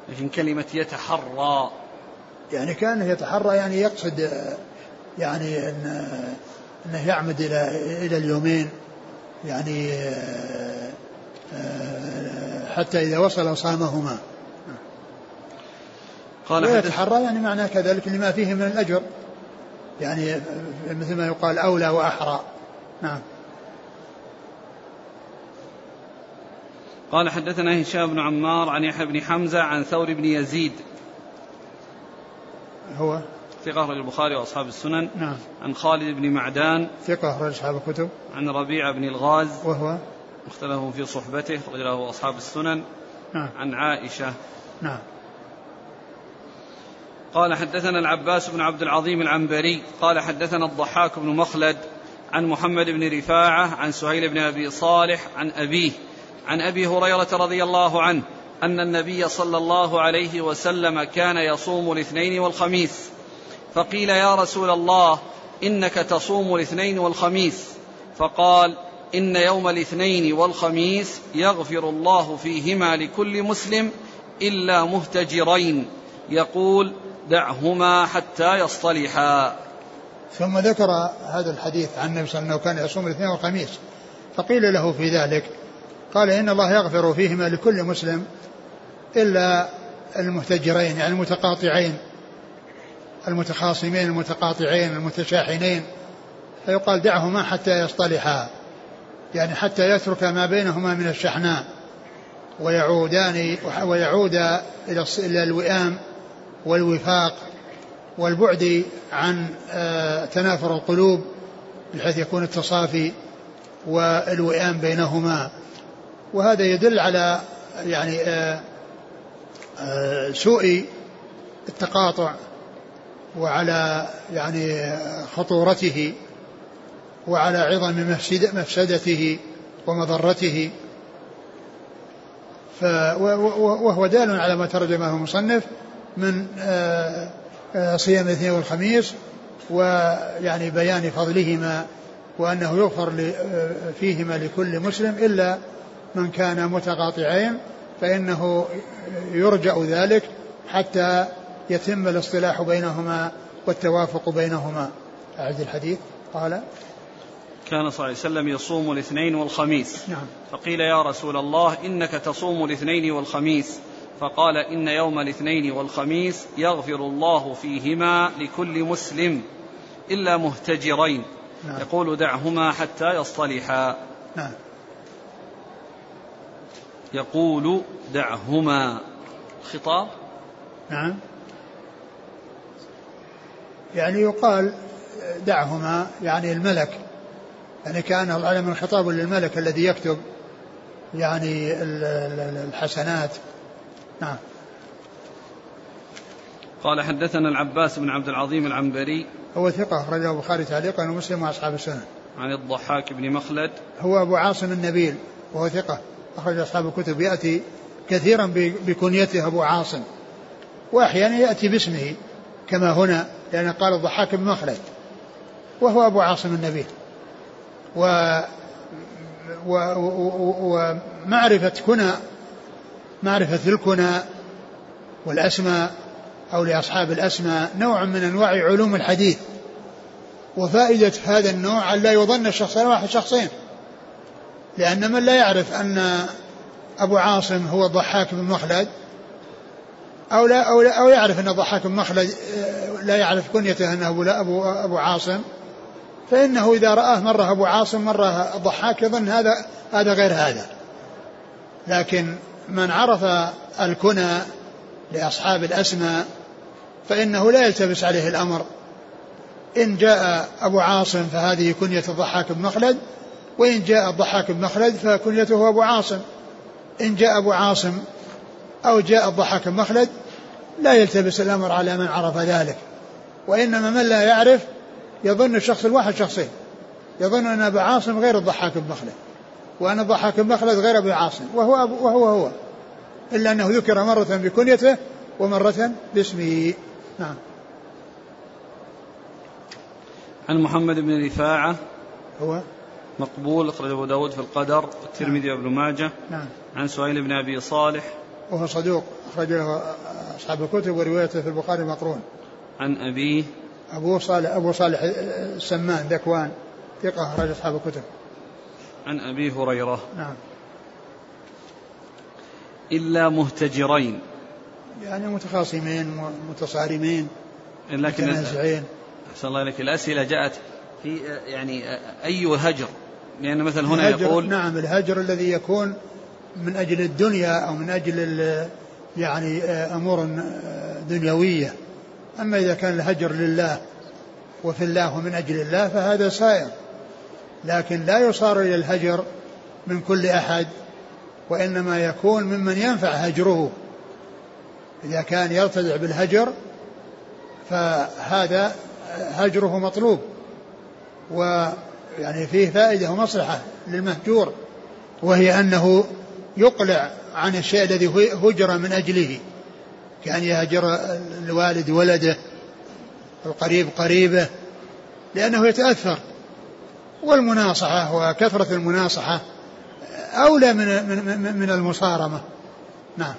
لكن كلمة يتحرى يعني كان يتحرى يعني يقصد يعني أنه يعمد إلى اليومين يعني حتى إذا وصل صامهما. قال ويتحرى يعني معناه كذلك لما فيه من الأجر يعني مثل ما يقال أولى وأحرى. نعم. قال حدثنا هشام بن عمار عن يحيى بن حمزة عن ثور بن يزيد هو ثقة أخرج البخاري وأصحاب السنن. نعم. عن خالد بن معدان ثقة أخرج أصحاب الكتب. عن ربيعة بن الغاز وهو مختلف في صحبته أخرج له أصحاب السنن. نعم. عن عائشة. نعم. قال حدثنا العباس بن عبد العظيم العنبري قال حدثنا الضحاك بن مخلد عن محمد بن رفاعة عن سهيل بن أبي صالح عن أبيه عن أبي هريرة رضي الله عنه أن النبي صلى الله عليه وسلم كان يصوم الاثنين والخميس فقيل يا رسول الله إنك تصوم الاثنين والخميس فقال إن يوم الاثنين والخميس يغفر الله فيهما لكل مسلم إلا مهتجرين يقول دعهما حتى يصطلحا. ثم ذكر هذا الحديث عن النبي صلى الله عليه وسلم كان يصوم الاثنين والخميس فقيل له في ذلك قال إن الله يغفر فيهما لكل مسلم إلا المهتجرين يعني المتقاطعين المتخاصمين المتقاطعين المتشاحنين فيقال دعهما حتى يصطلحا يعني حتى يترك ما بينهما من الشحناء ويعود إلى الوئام والوفاق والبعد عن تنافر القلوب بحيث يكون التصافي والوئام بينهما. وهذا يدل على يعني سوء التقاطع وعلى يعني خطورته وعلى عظم مفسدته ومضرته وهو دال على ما ترجمه المصنف من صيام الاثنين والخميس ويعني بيان فضلهما وأنه يغفر فيهما لكل مسلم إلا من كان متقاطعين فإنه يرجع ذلك حتى يتم الاصطلاح بينهما والتوافق بينهما. أعد الحديث. قال كان صلى الله عليه وسلم يصوم الاثنين والخميس. نعم. فقيل يا رسول الله إنك تصوم الاثنين والخميس فقال إن يوم الاثنين والخميس يغفر الله فيهما لكل مسلم إلا مهتجرين. نعم. يقول دعهما حتى يصطلحا. نعم. يقول دعهما خطاب. نعم. يعني يقال دعهما يعني الملك يعني كان العلم من خطاب للملك الذي يكتب يعني الحسنات. نعم. قال حدثنا العباس بن عبد العظيم العنبري هو ثقة أخرجه البخاري تعليقا ومسلم وأصحاب السنن. عن الضحاك بن مخلد هو أبو عاصم النبيل وهو ثقة أخرج أصحاب الكتب يأتي كثيرا بكنيته أبو عاصم وأحيانا يأتي باسمه كما هنا لأن قال الضحاك بن مخلد وهو أبو عاصم النبيل ومعرفة معرفة الكنى والأسماء أو لأصحاب الأسماء نوع من أنواع علوم الحديث وفائدة هذا النوع أن لا يظن الشخصين واحد شخصين لأن من لا يعرف أن أبو عاصم هو الضحاك بن مخلد أو يعرف أن الضحاك بن مخلد لا يعرف كنيته أنه أبو عاصم فإنه إذا رآه مرة أبو عاصم مرة الضحاك يظن هذا غير هذا. لكن من عرف الكنى لأصحاب الأسماء فإنه لا يلتبس عليه الأمر إن جاء أبو عاصم فهذه كنية الضحاك بن مخلد وإن جاء الضحاك بن مخلد فكنيته أبو عاصم. إن جاء أبو عاصم أو جاء الضحاك بن مخلد لا يلتبس الأمر على من عرف ذلك وإنما من لا يعرف يظن الشخص الواحد شخصين يظن أن أبو عاصم غير الضحاك بن مخلد وأن الضحاك بن مخلد غير أبو عاصم وهو إلا أنه ذكر مرة بكنيته ومرة باسمه. نعم. عن محمد بن رفاعة هو مقبول أخرج أبو داود في القدر والترمذي وابن ماجه. نعم. عن سهيل بن أبي صالح وهو صدوق أخرج له أصحاب الكتب وروايته في البخاري مقرون. عن أبيه أبو صالح السمان ذكوان ثقة أخرج أصحاب الكتب. عن أبي هريرة. نعم. إلا مهتجرين يعني متخاصمين متصارمين لكن متنازعين. أحسن الله إليك. الأسئلة جاءت في يعني أي هجر، لأن مثل هنا يقول نعم الهجر الذي يكون من أجل الدنيا أو من أجل يعني أمور دنيوية. أما إذا كان الهجر لله وفي الله ومن أجل الله فهذا سائر، لكن لا يصار إلى الهجر من كل أحد، وإنما يكون ممن ينفع هجره. إذا كان يرتدع بالهجر فهذا هجره مطلوب، ويعني فيه فائدة ومصلحة للمهجور، وهي أنه يقلع عن الشيء الذي هجر من أجله، كأن يهجر الوالد ولده، القريب قريبه، لأنه يتأثر. والمناصحة وكثرة المناصحة أولى من المصارمة. نعم.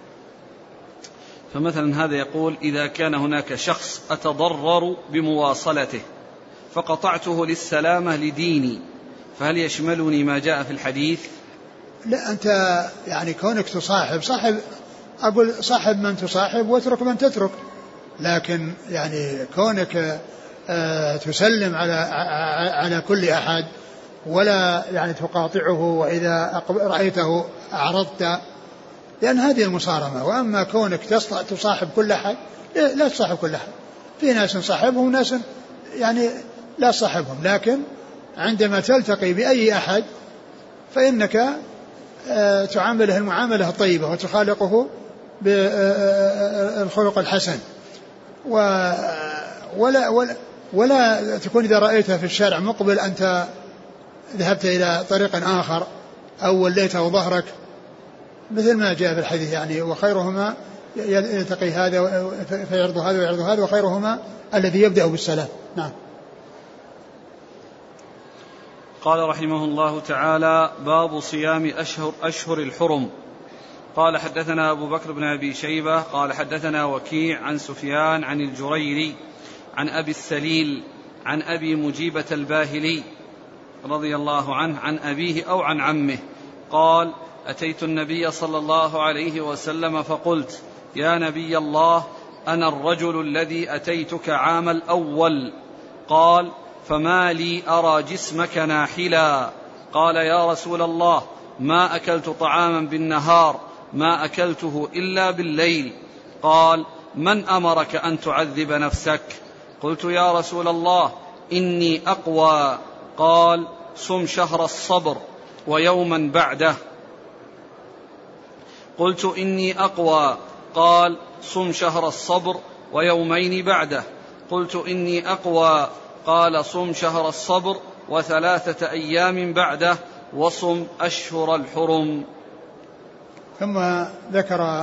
فمثلا هذا يقول إذا كان هناك شخص أتضرر بمواصلته فقطعته للسلامة لديني، فهل يشملني ما جاء في الحديث؟ لا، أنت يعني كونك تصاحب أقول صاحب من تصاحب واترك من تترك، لكن يعني كونك تسلم على كل أحد ولا يعني تقاطعه، وإذا رأيته أعرضت، لأن هذه المصارمة. وأما كونك تصاحب كل أحد، لا تصاحب كل أحد، في ناس صاحبهم وناس يعني لا صاحبهم، لكن عندما تلتقي بأي أحد فإنك تعامله المعاملة الطيبة وتخالقه بالخلق الحسن، ولا تكون إذا رأيته في الشارع مقبل أنت ذهبت إلى طريق آخر أو وليته ظهرك، مثل ما جاء في الحديث يعني وخيرهما يلتقي هذا فيعرض هذا ويعرض هذا، وخيرهما الذي يبدأ بالسلام. نعم. قال رحمه الله تعالى: باب صيام أشهر الحرم. قال حدثنا أبو بكر بن أبي شيبة قال حدثنا وكيع عن سفيان عن الجريري عن أبي السليل عن أبي مجيبة الباهلي رضي الله عنه عن أبيه أو عن عمه قال: أتيت النبي صلى الله عليه وسلم فقلت: يا نبي الله، أنا الرجل الذي أتيتك عام الأول. قال: فما لي أرى جسمك ناحلا. قال: يا رسول الله، ما أكلت طعاما بالنهار، ما أكلته إلا بالليل. قال: من أمرك أن تعذب نفسك؟ قلت: يا رسول الله، إني أقوى. قال: صم شهر الصبر ويوما بعده. قلت: إني أقوى. قال: صم شهر الصبر ويومين بعده. قلت: إني أقوى. قال: صم شهر الصبر و3 أيام بعده، وصم أشهر الحرم. ثم ذكر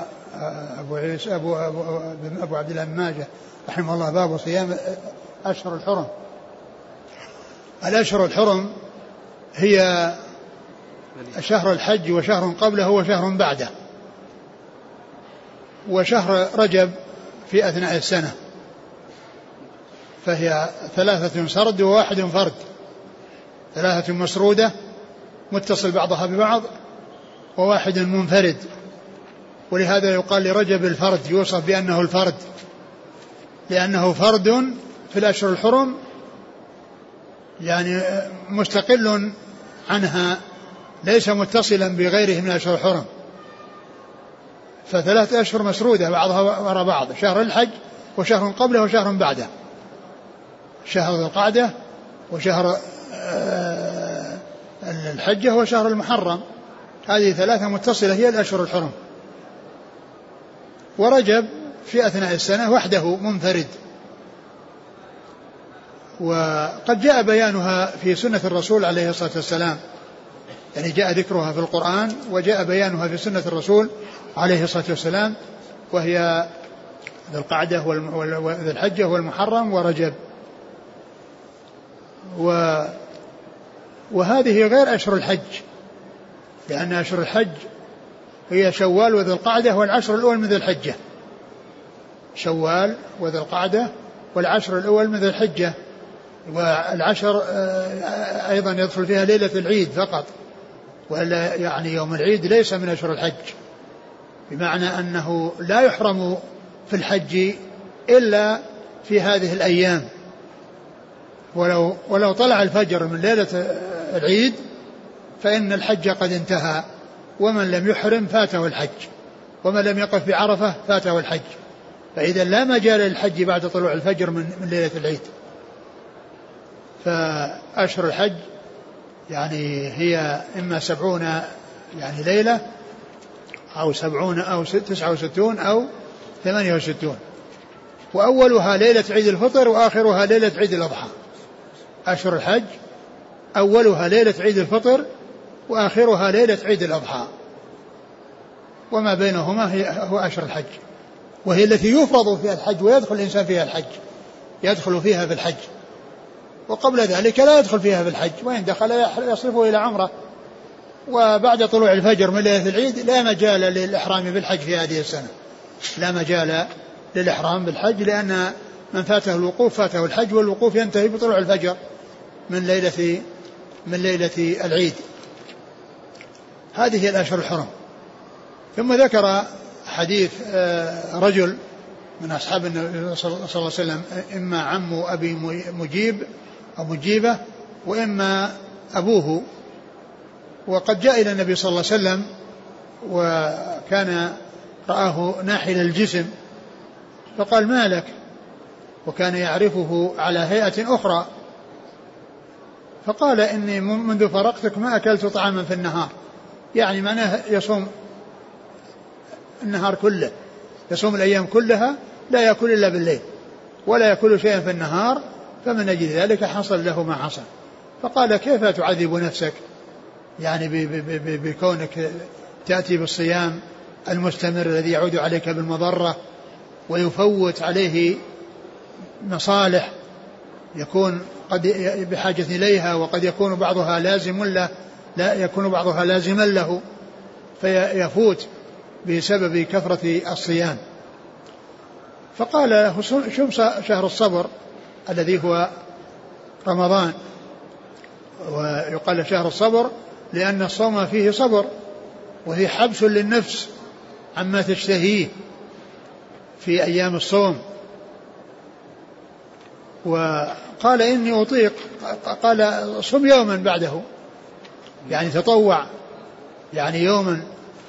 أبو عبد الله بن ماجه رحمه الله باب صيام أشهر الحرم. الأشهر الحرم هي شهر الحج وشهر قبله وشهر بعده، وشهر رجب في أثناء السنة، فهي 3 سرد و1 فرد، 3 مسرودة متصل بعضها ببعض و1 منفرد. ولهذا يقال لرجب الفرد، يوصف بأنه الفرد، لأنه فرد في الأشهر الحرم، يعني مستقل عنها، ليس متصلا بغيره من الأشهر الحرم. ف3 أشهر مسرودة بعضها وراء بعض، شهر الحج وشهر قبله وشهر بعده، شهر ذو القعدة وشهر الحجة وشهر المحرم، هذه 3 متصلة هي الأشهر الحرم. ورجب في أثناء السنة وحده منفرد، وقد جاء بيانها في سنة الرسول عليه الصلاة والسلام، يعني جاء ذكرها في القرآن وجاء بيانها في سنة الرسول عليه الصلاة والسلام، وهي ذو القعدة وذو الحجة والمحرم ورجب. وهذه غير أشهر الحج، لأن أشهر الحج هي شوال وذي القعدة والعشر الأول من ذي الحجة. شوال وذي القعدة والعشر الأول من ذي الحجة. والعشر أيضا يدخل فيها ليلة العيد فقط، ولا يعني يوم العيد ليس من أشهر الحج، بمعنى أنه لا يحرم في الحج إلا في هذه الأيام. ولو طلع الفجر من ليلة العيد فإن الحج قد انتهى، ومن لم يحرم فاته الحج، ومن لم يقف بعرفة فاته الحج. فإذا لا مجال للحج بعد طلوع الفجر من ليلة العيد. فأشهر الحج يعني هي إما 70 يعني ليلة أو 70 أو 69 أو 68، وأولها ليلة عيد الفطر وآخرها ليلة عيد الأضحى. أشهر الحج أولها ليلة عيد الفطر وآخرها ليلة عيد الأضحى، وما بينهما هو أشهر الحج، وهي التي يفرض فيها الحج ويدخل الإنسان فيها الحج، يدخل فيها في الحج، وقبل ذلك لا يدخل فيها في الحج، وإن دخل يصرفه إلى عمره. وبعد طلوع الفجر من ليلة العيد لا مجال للإحرام بالحج في هذه السنة، لا مجال للإحرام بالحج، لأن من فاته الوقوف فاته الحج، والوقوف ينتهي بطلوع الفجر من ليلة العيد. هذه الأشهر الحرم. ثم ذكر حديث رجل من أصحاب النبي صلى الله عليه وسلم، إما عم أبي مجيب أو مجيبة وإما أبوه، وقد جاء إلى النبي صلى الله عليه وسلم وكان رآه ناحل الجسم فقال ما لك، وكان يعرفه على هيئة أخرى، فقال إني منذ فرقتك ما أكلت طعاما في النهار، يعني معناه يصوم النهار كله، يصوم الأيام كلها لا يأكل إلا بالليل ولا يأكل شيئا في النهار، فمن أجل ذلك حصل له ما حصل. فقال كيف تعذب نفسك يعني بكونك تأتي بالصيام المستمر الذي يعود عليك بالمضرة ويفوت عليه مصالح يكون قد بحاجة إليها، وقد يكون بعضها لازم له، لا يكون بعضها لازما له فيفوت بسبب كثرة الصيام. فقال له شم شهر الصبر الذي هو رمضان، ويقال شهر الصبر لأن الصوم فيه صبر، وهي حبس للنفس عما تشتهيه في أيام الصوم. وقال إني أطيق، قال صم يوما بعده، يعني تطوع يعني يوما.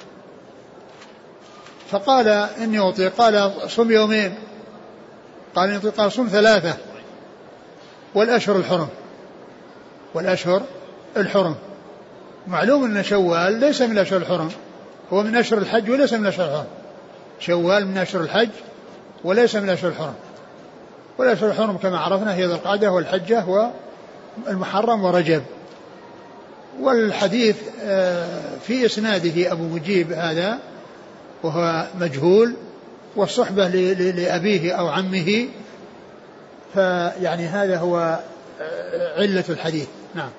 فقال إني أطيق، قال صم يومين، قال إني أطيق، قال صم 3. والأشهر الحرم، والأشهر الحرم معلوم أن شوال ليس من أشهر الحرم، هو من أشهر الحج وليس من أشهر الحرم. شوال من أشهر الحج وليس من أشهر الحرم، والأشهر الحرم كما عرفنا هي ذو القعدة والحجة والمحرم ورجب. والحديث في إسناده أبو مجيب هذا وهو مجهول، والصحبة لأبيه أو عمه، فيعني هذا هو علة الحديث. نعم.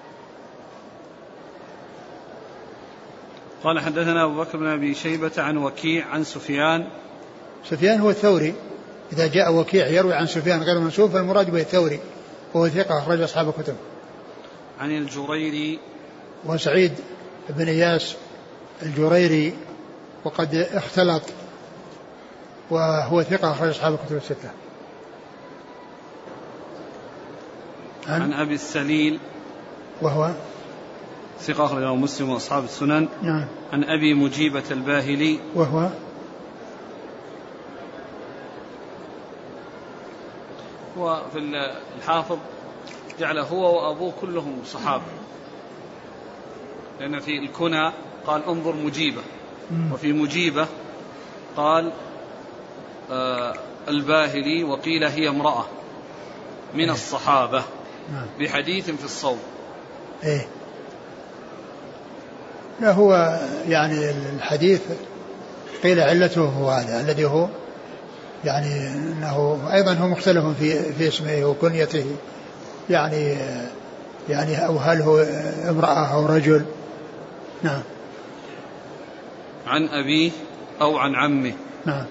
قال حدثنا أبو بكر بن أبي شيبة عن وكيع عن سفيان. سفيان هو الثوري، إذا جاء وكيع يروي عن سفيان غير منسوب فالمراد به الثوري، وهو ثقة أخرج أصحاب الكتب. عن الجريري وسعيد بن إياس الجريري وقد اختلط، وهو ثقة أخرج أصحاب الكتب الستة. عن أبي السليل وهو ثقة أخرجه مسلم وأصحاب السنن. نعم. عن أبي مجيبة الباهلي وهو في الحافظ جعل هو وأبوه كلهم صحابة، لأن في الكنى قال انظر مجيبة، وفي مجيبة قال الباهلي، وقيل هي امرأة من الصحابة بحديث في الصوم. إيه. لا هو يعني الحديث قيل علته هو هذا الذي هو يعني أنه أيضا هو مختلف في اسمه وكنيته، يعني أو هل هو امرأة أو رجل. نعم. عن أبيه أو عن عمه. نعم.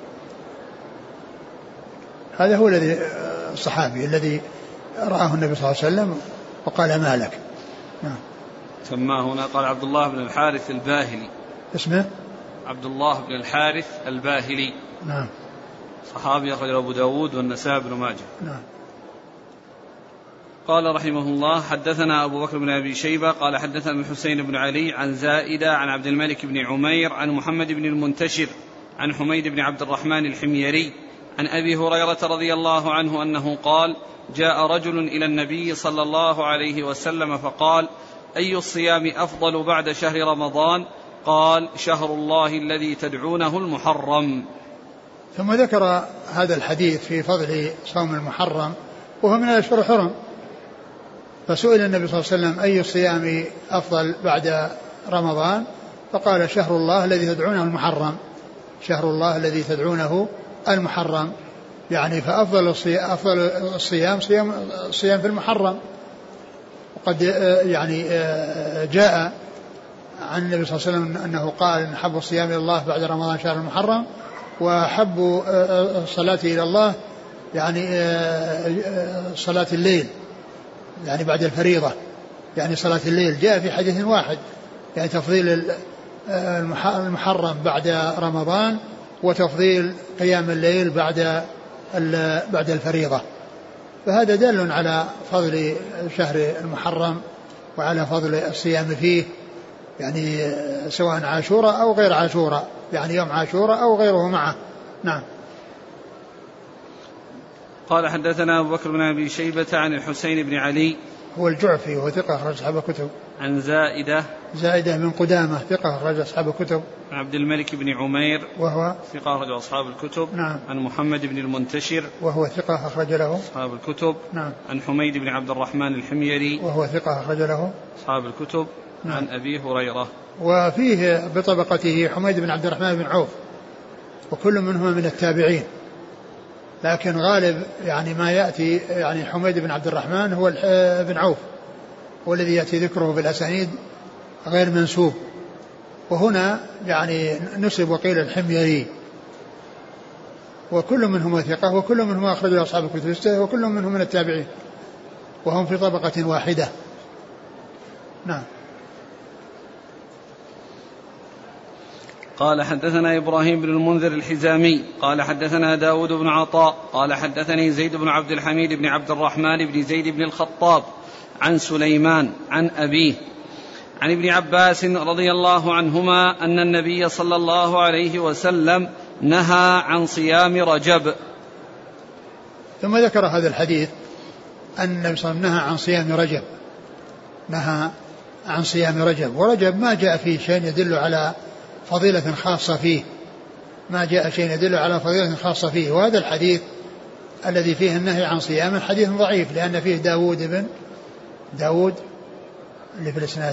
هذا هو الذي الصحابي الذي رآه النبي صلى الله عليه وسلم وقال ما لك. نعم. سماه هنا قال عبد الله بن الحارث الباهلي. اسمه عبد الله بن الحارث الباهلي. نعم. صحابي أخرجه أبو داود والنسائي بن ماجه. نعم. قال رحمه الله حدثنا أبو بكر بن أبي شيبة قال حدثنا الحسين بن علي عن زائدة عن عبد الملك بن عمير عن محمد بن المنتشر عن حميد بن عبد الرحمن الحميري عن أبي هريرة رضي الله عنه أنه قال جاء رجل إلى النبي صلى الله عليه وسلم فقال أي الصيام أفضل بعد شهر رمضان؟ قال شهر الله الذي تدعونه المحرم. ثم ذكر هذا الحديث في فضل صوم المحرم وهو من الأشهر الحرم. فسئل النبي صلى الله عليه وسلم أي الصيام أفضل بعد رمضان؟ فقال شهر الله الذي تدعونه المحرم. شهر الله الذي تدعونه المحرم، يعني فأفضل الصيام صيام في المحرم. وقد يعني جاء عن النبي صلى الله عليه وسلم أنه قال إن حب الصيام إلى الله بعد رمضان شهر المحرم، وحب الصلاة إلى الله يعني صلاة الليل، يعني بعد الفريضة، يعني صلاة الليل. جاء في حديث واحد يعني تفضيل المحرم بعد رمضان وتفضيل قيام الليل بعد الفريضة. فهذا دل على فضل شهر المحرم وعلى فضل الصيام فيه، يعني سواء عاشوراء أو غير عاشوراء، يعني يوم عاشوراء أو غيره معه. نعم. قال حدثنا أبو بكر بن أبي شيبة عن الحسين بن علي هو الجعفي وهو ثقة أخرج أصحاب الكتب. عن زائدة بن قدامة ثقة أخرج أصحاب الكتب. عن عبد الملك بن عمير وهو ثقة أخرج أصحاب الكتب. نعم. عن محمد بن المنتشر وهو ثقة أخرج له أصحاب الكتب. نعم. عن حميد بن عبد الرحمن الحميري وهو ثقة أخرج له أصحاب الكتب. نعم. عن أبي هريرة. وفيه بطبقته حميد بن عبد الرحمن بن عوف، وكل منهما من التابعين، لكن غالب يعني ما يأتي يعني حميد بن عبد الرحمن هو بن عوف، والذي يأتي ذكره بالأسانيد غير منسوب، وهنا يعني نسب وقيل الحميري. وكل منهما ثقة، وكل منهما أخرجه أصحاب الكتب الستة، وكل منهم من التابعين، وهم في طبقة واحدة. نعم. قال حدثنا إبراهيم بن المنذر الحزامي قال حدثنا داود بن عطاء قال حدثني زيد بن عبد الحميد بن عبد الرحمن بن زيد بن الخطاب عن سليمان عن أبيه عن ابن عباس رضي الله عنهما أن النبي صلى الله عليه وسلم نهى عن صيام رجب. ثم ذكر هذا الحديث أن النبي صلى الله عليه وسلم نهى عن صيام رجب، نهى عن صيام رجب. ورجب ما جاء فيه شيء يدل على فضيلة خاصة فيه، ما جاء شيء يدل على فضيلة خاصة فيه. وهذا الحديث الذي فيه النهي عن صيام حديث ضعيف، لأن فيه داود اللي في الإسناد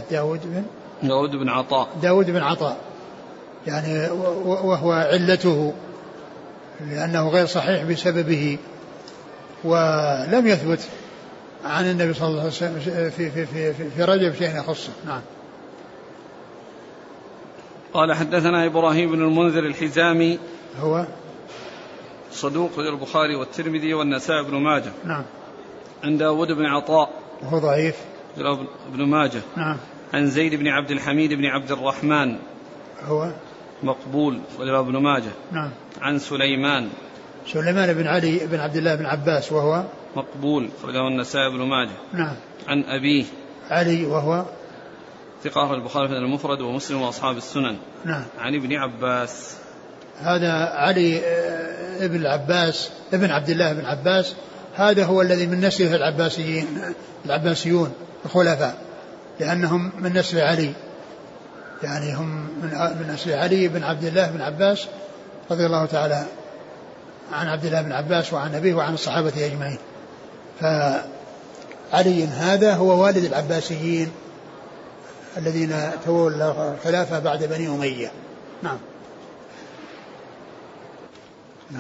داود بن عطاء يعني، وهو علته لأنه غير صحيح بسببه، ولم يثبت عن النبي صلى الله عليه وسلم في رجب شيء يخصه. نعم. قال حدثنا إبراهيم بن المنذر الحزامي هو صدوق البخاري والترمذي والنسائي بن ماجه. نعم. عن داود بن عطاء وهو ضعيف ابن ماجه. نعم. عن زيد بن عبد الحميد بن عبد الرحمن هو مقبول ابن ماجه. نعم. عن سليمان بن علي بن عبد الله بن عباس وهو مقبول له النسائي بن ماجه. نعم. عن أبيه علي وهو ثقة البخاري في المفرد ومسلم وأصحاب السنن. نعم. عن ابن عباس، هذا علي ابن العباس ابن عبد الله بن عباس، هذا هو الذي من نسله العباسيون الخلفاء، لأنهم من نسل علي، يعني هم من نسل علي بن عبد الله بن عباس رضي الله تعالى عن عبد الله بن عباس وعن أبيه وعن الصحابة أجمعين. فعلي هذا هو والد العباسيين الذين تولوا الخلافة بعد بني أمية. نعم. نعم.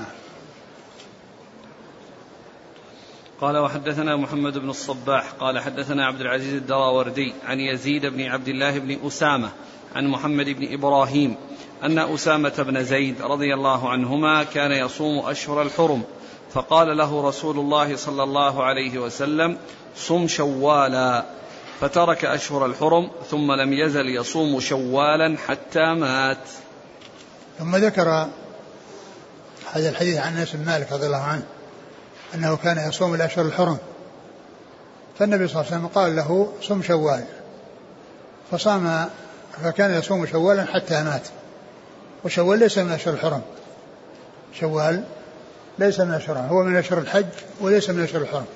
قال وحدثنا محمد بن الصباح قال حدثنا عبد العزيز الدراوردي عن يزيد بن عبد الله بن أسامة عن محمد بن إبراهيم أن أسامة بن زيد رضي الله عنهما كان يصوم أشهر الحرم، فقال له رسول الله صلى الله عليه وسلم: صم شوالا، فترك أشهر الحرم ثم لم يزل يصوم شوالا حتى مات. ثم ذكر هذا الحديث عن أنس بن مالك رضي الله عنه أنه كان يصوم الأشهر الحرم، فالنبي صلى الله عليه وسلم قال له: صم شوال، فصام، فكان يصوم شوالا حتى مات. وشوال ليس من أشهر الحرم، شوال ليس من أشهر، هو من أشهر الحج وليس من أشهر الحرم،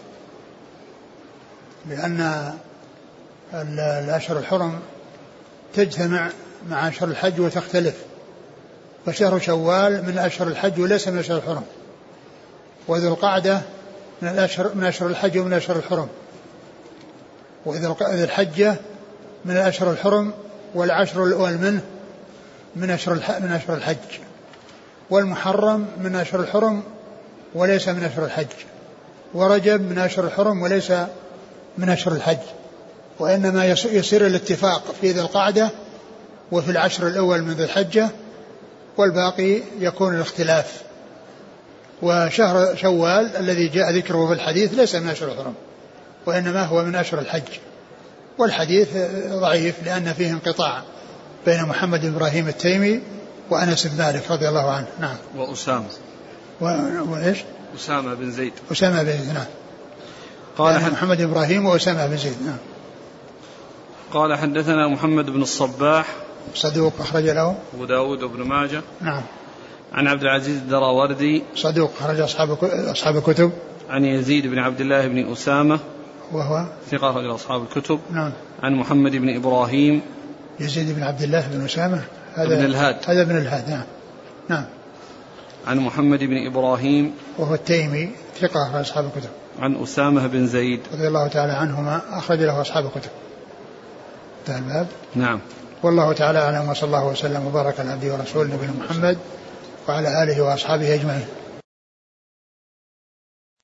لأن الأشهر الحرم تجتمع مع أشهر الحج وتختلف، فشهر شوال من أشهر الحج وليس من أشهر الحرم، وذو القعدة من أشهر الحج ومن أشهر الحرم، وذو الحجة من الأشهر الحرم، والعشر الأول منه من أشهر الحج، والمحرم من أشهر الحرم وليس من أشهر الحج، ورجب من أشهر الحرم وليس من أشهر الحج، وإنما يصير الاتفاق في ذي القعدة وفي العشر الأول من ذي الحجة، والباقي يكون الاختلاف. وشهر شوال الذي جاء ذكره في الحديث ليس من أشهر الحرم، وإنما هو من أشهر الحج، والحديث ضعيف لأن فيه انقطاع بين محمد بن إبراهيم التيمي وأنس بن مالك رضي الله عنه. نعم. وأسامة وإيش؟ أسامة بن زيد. أسامة بن زيد. نعم. قال محمد بن إبراهيم وأسامة بن زيد. نعم. قال حدثنا محمد بن الصباح صدوق أخرج له أبو داود وابن ماجه. نعم. عن عبد العزيز الدراوردي صدوق أخرج أصحاب الكتب. عن يزيد بن عبد الله بن أسامة وهو ثقة أخرج أصحاب الكتب. نعم. عن محمد بن إبراهيم يزيد بن عبد الله بن أسامة هذا ابن الهاد. هذا ابن الهاد. نعم. نعم. عن محمد بن إبراهيم وهو التيمي ثقة أخرج أصحاب الكتب. عن أسامة بن زيد رضي الله تعالى عنهما أخرج له أصحاب الكتب. انتهى الباب. نعم. والله تعالى أعلم، وصلى الله وسلم وبارك على عبده ورسوله نبينا محمد وعلى آله وأصحابه أجمعين.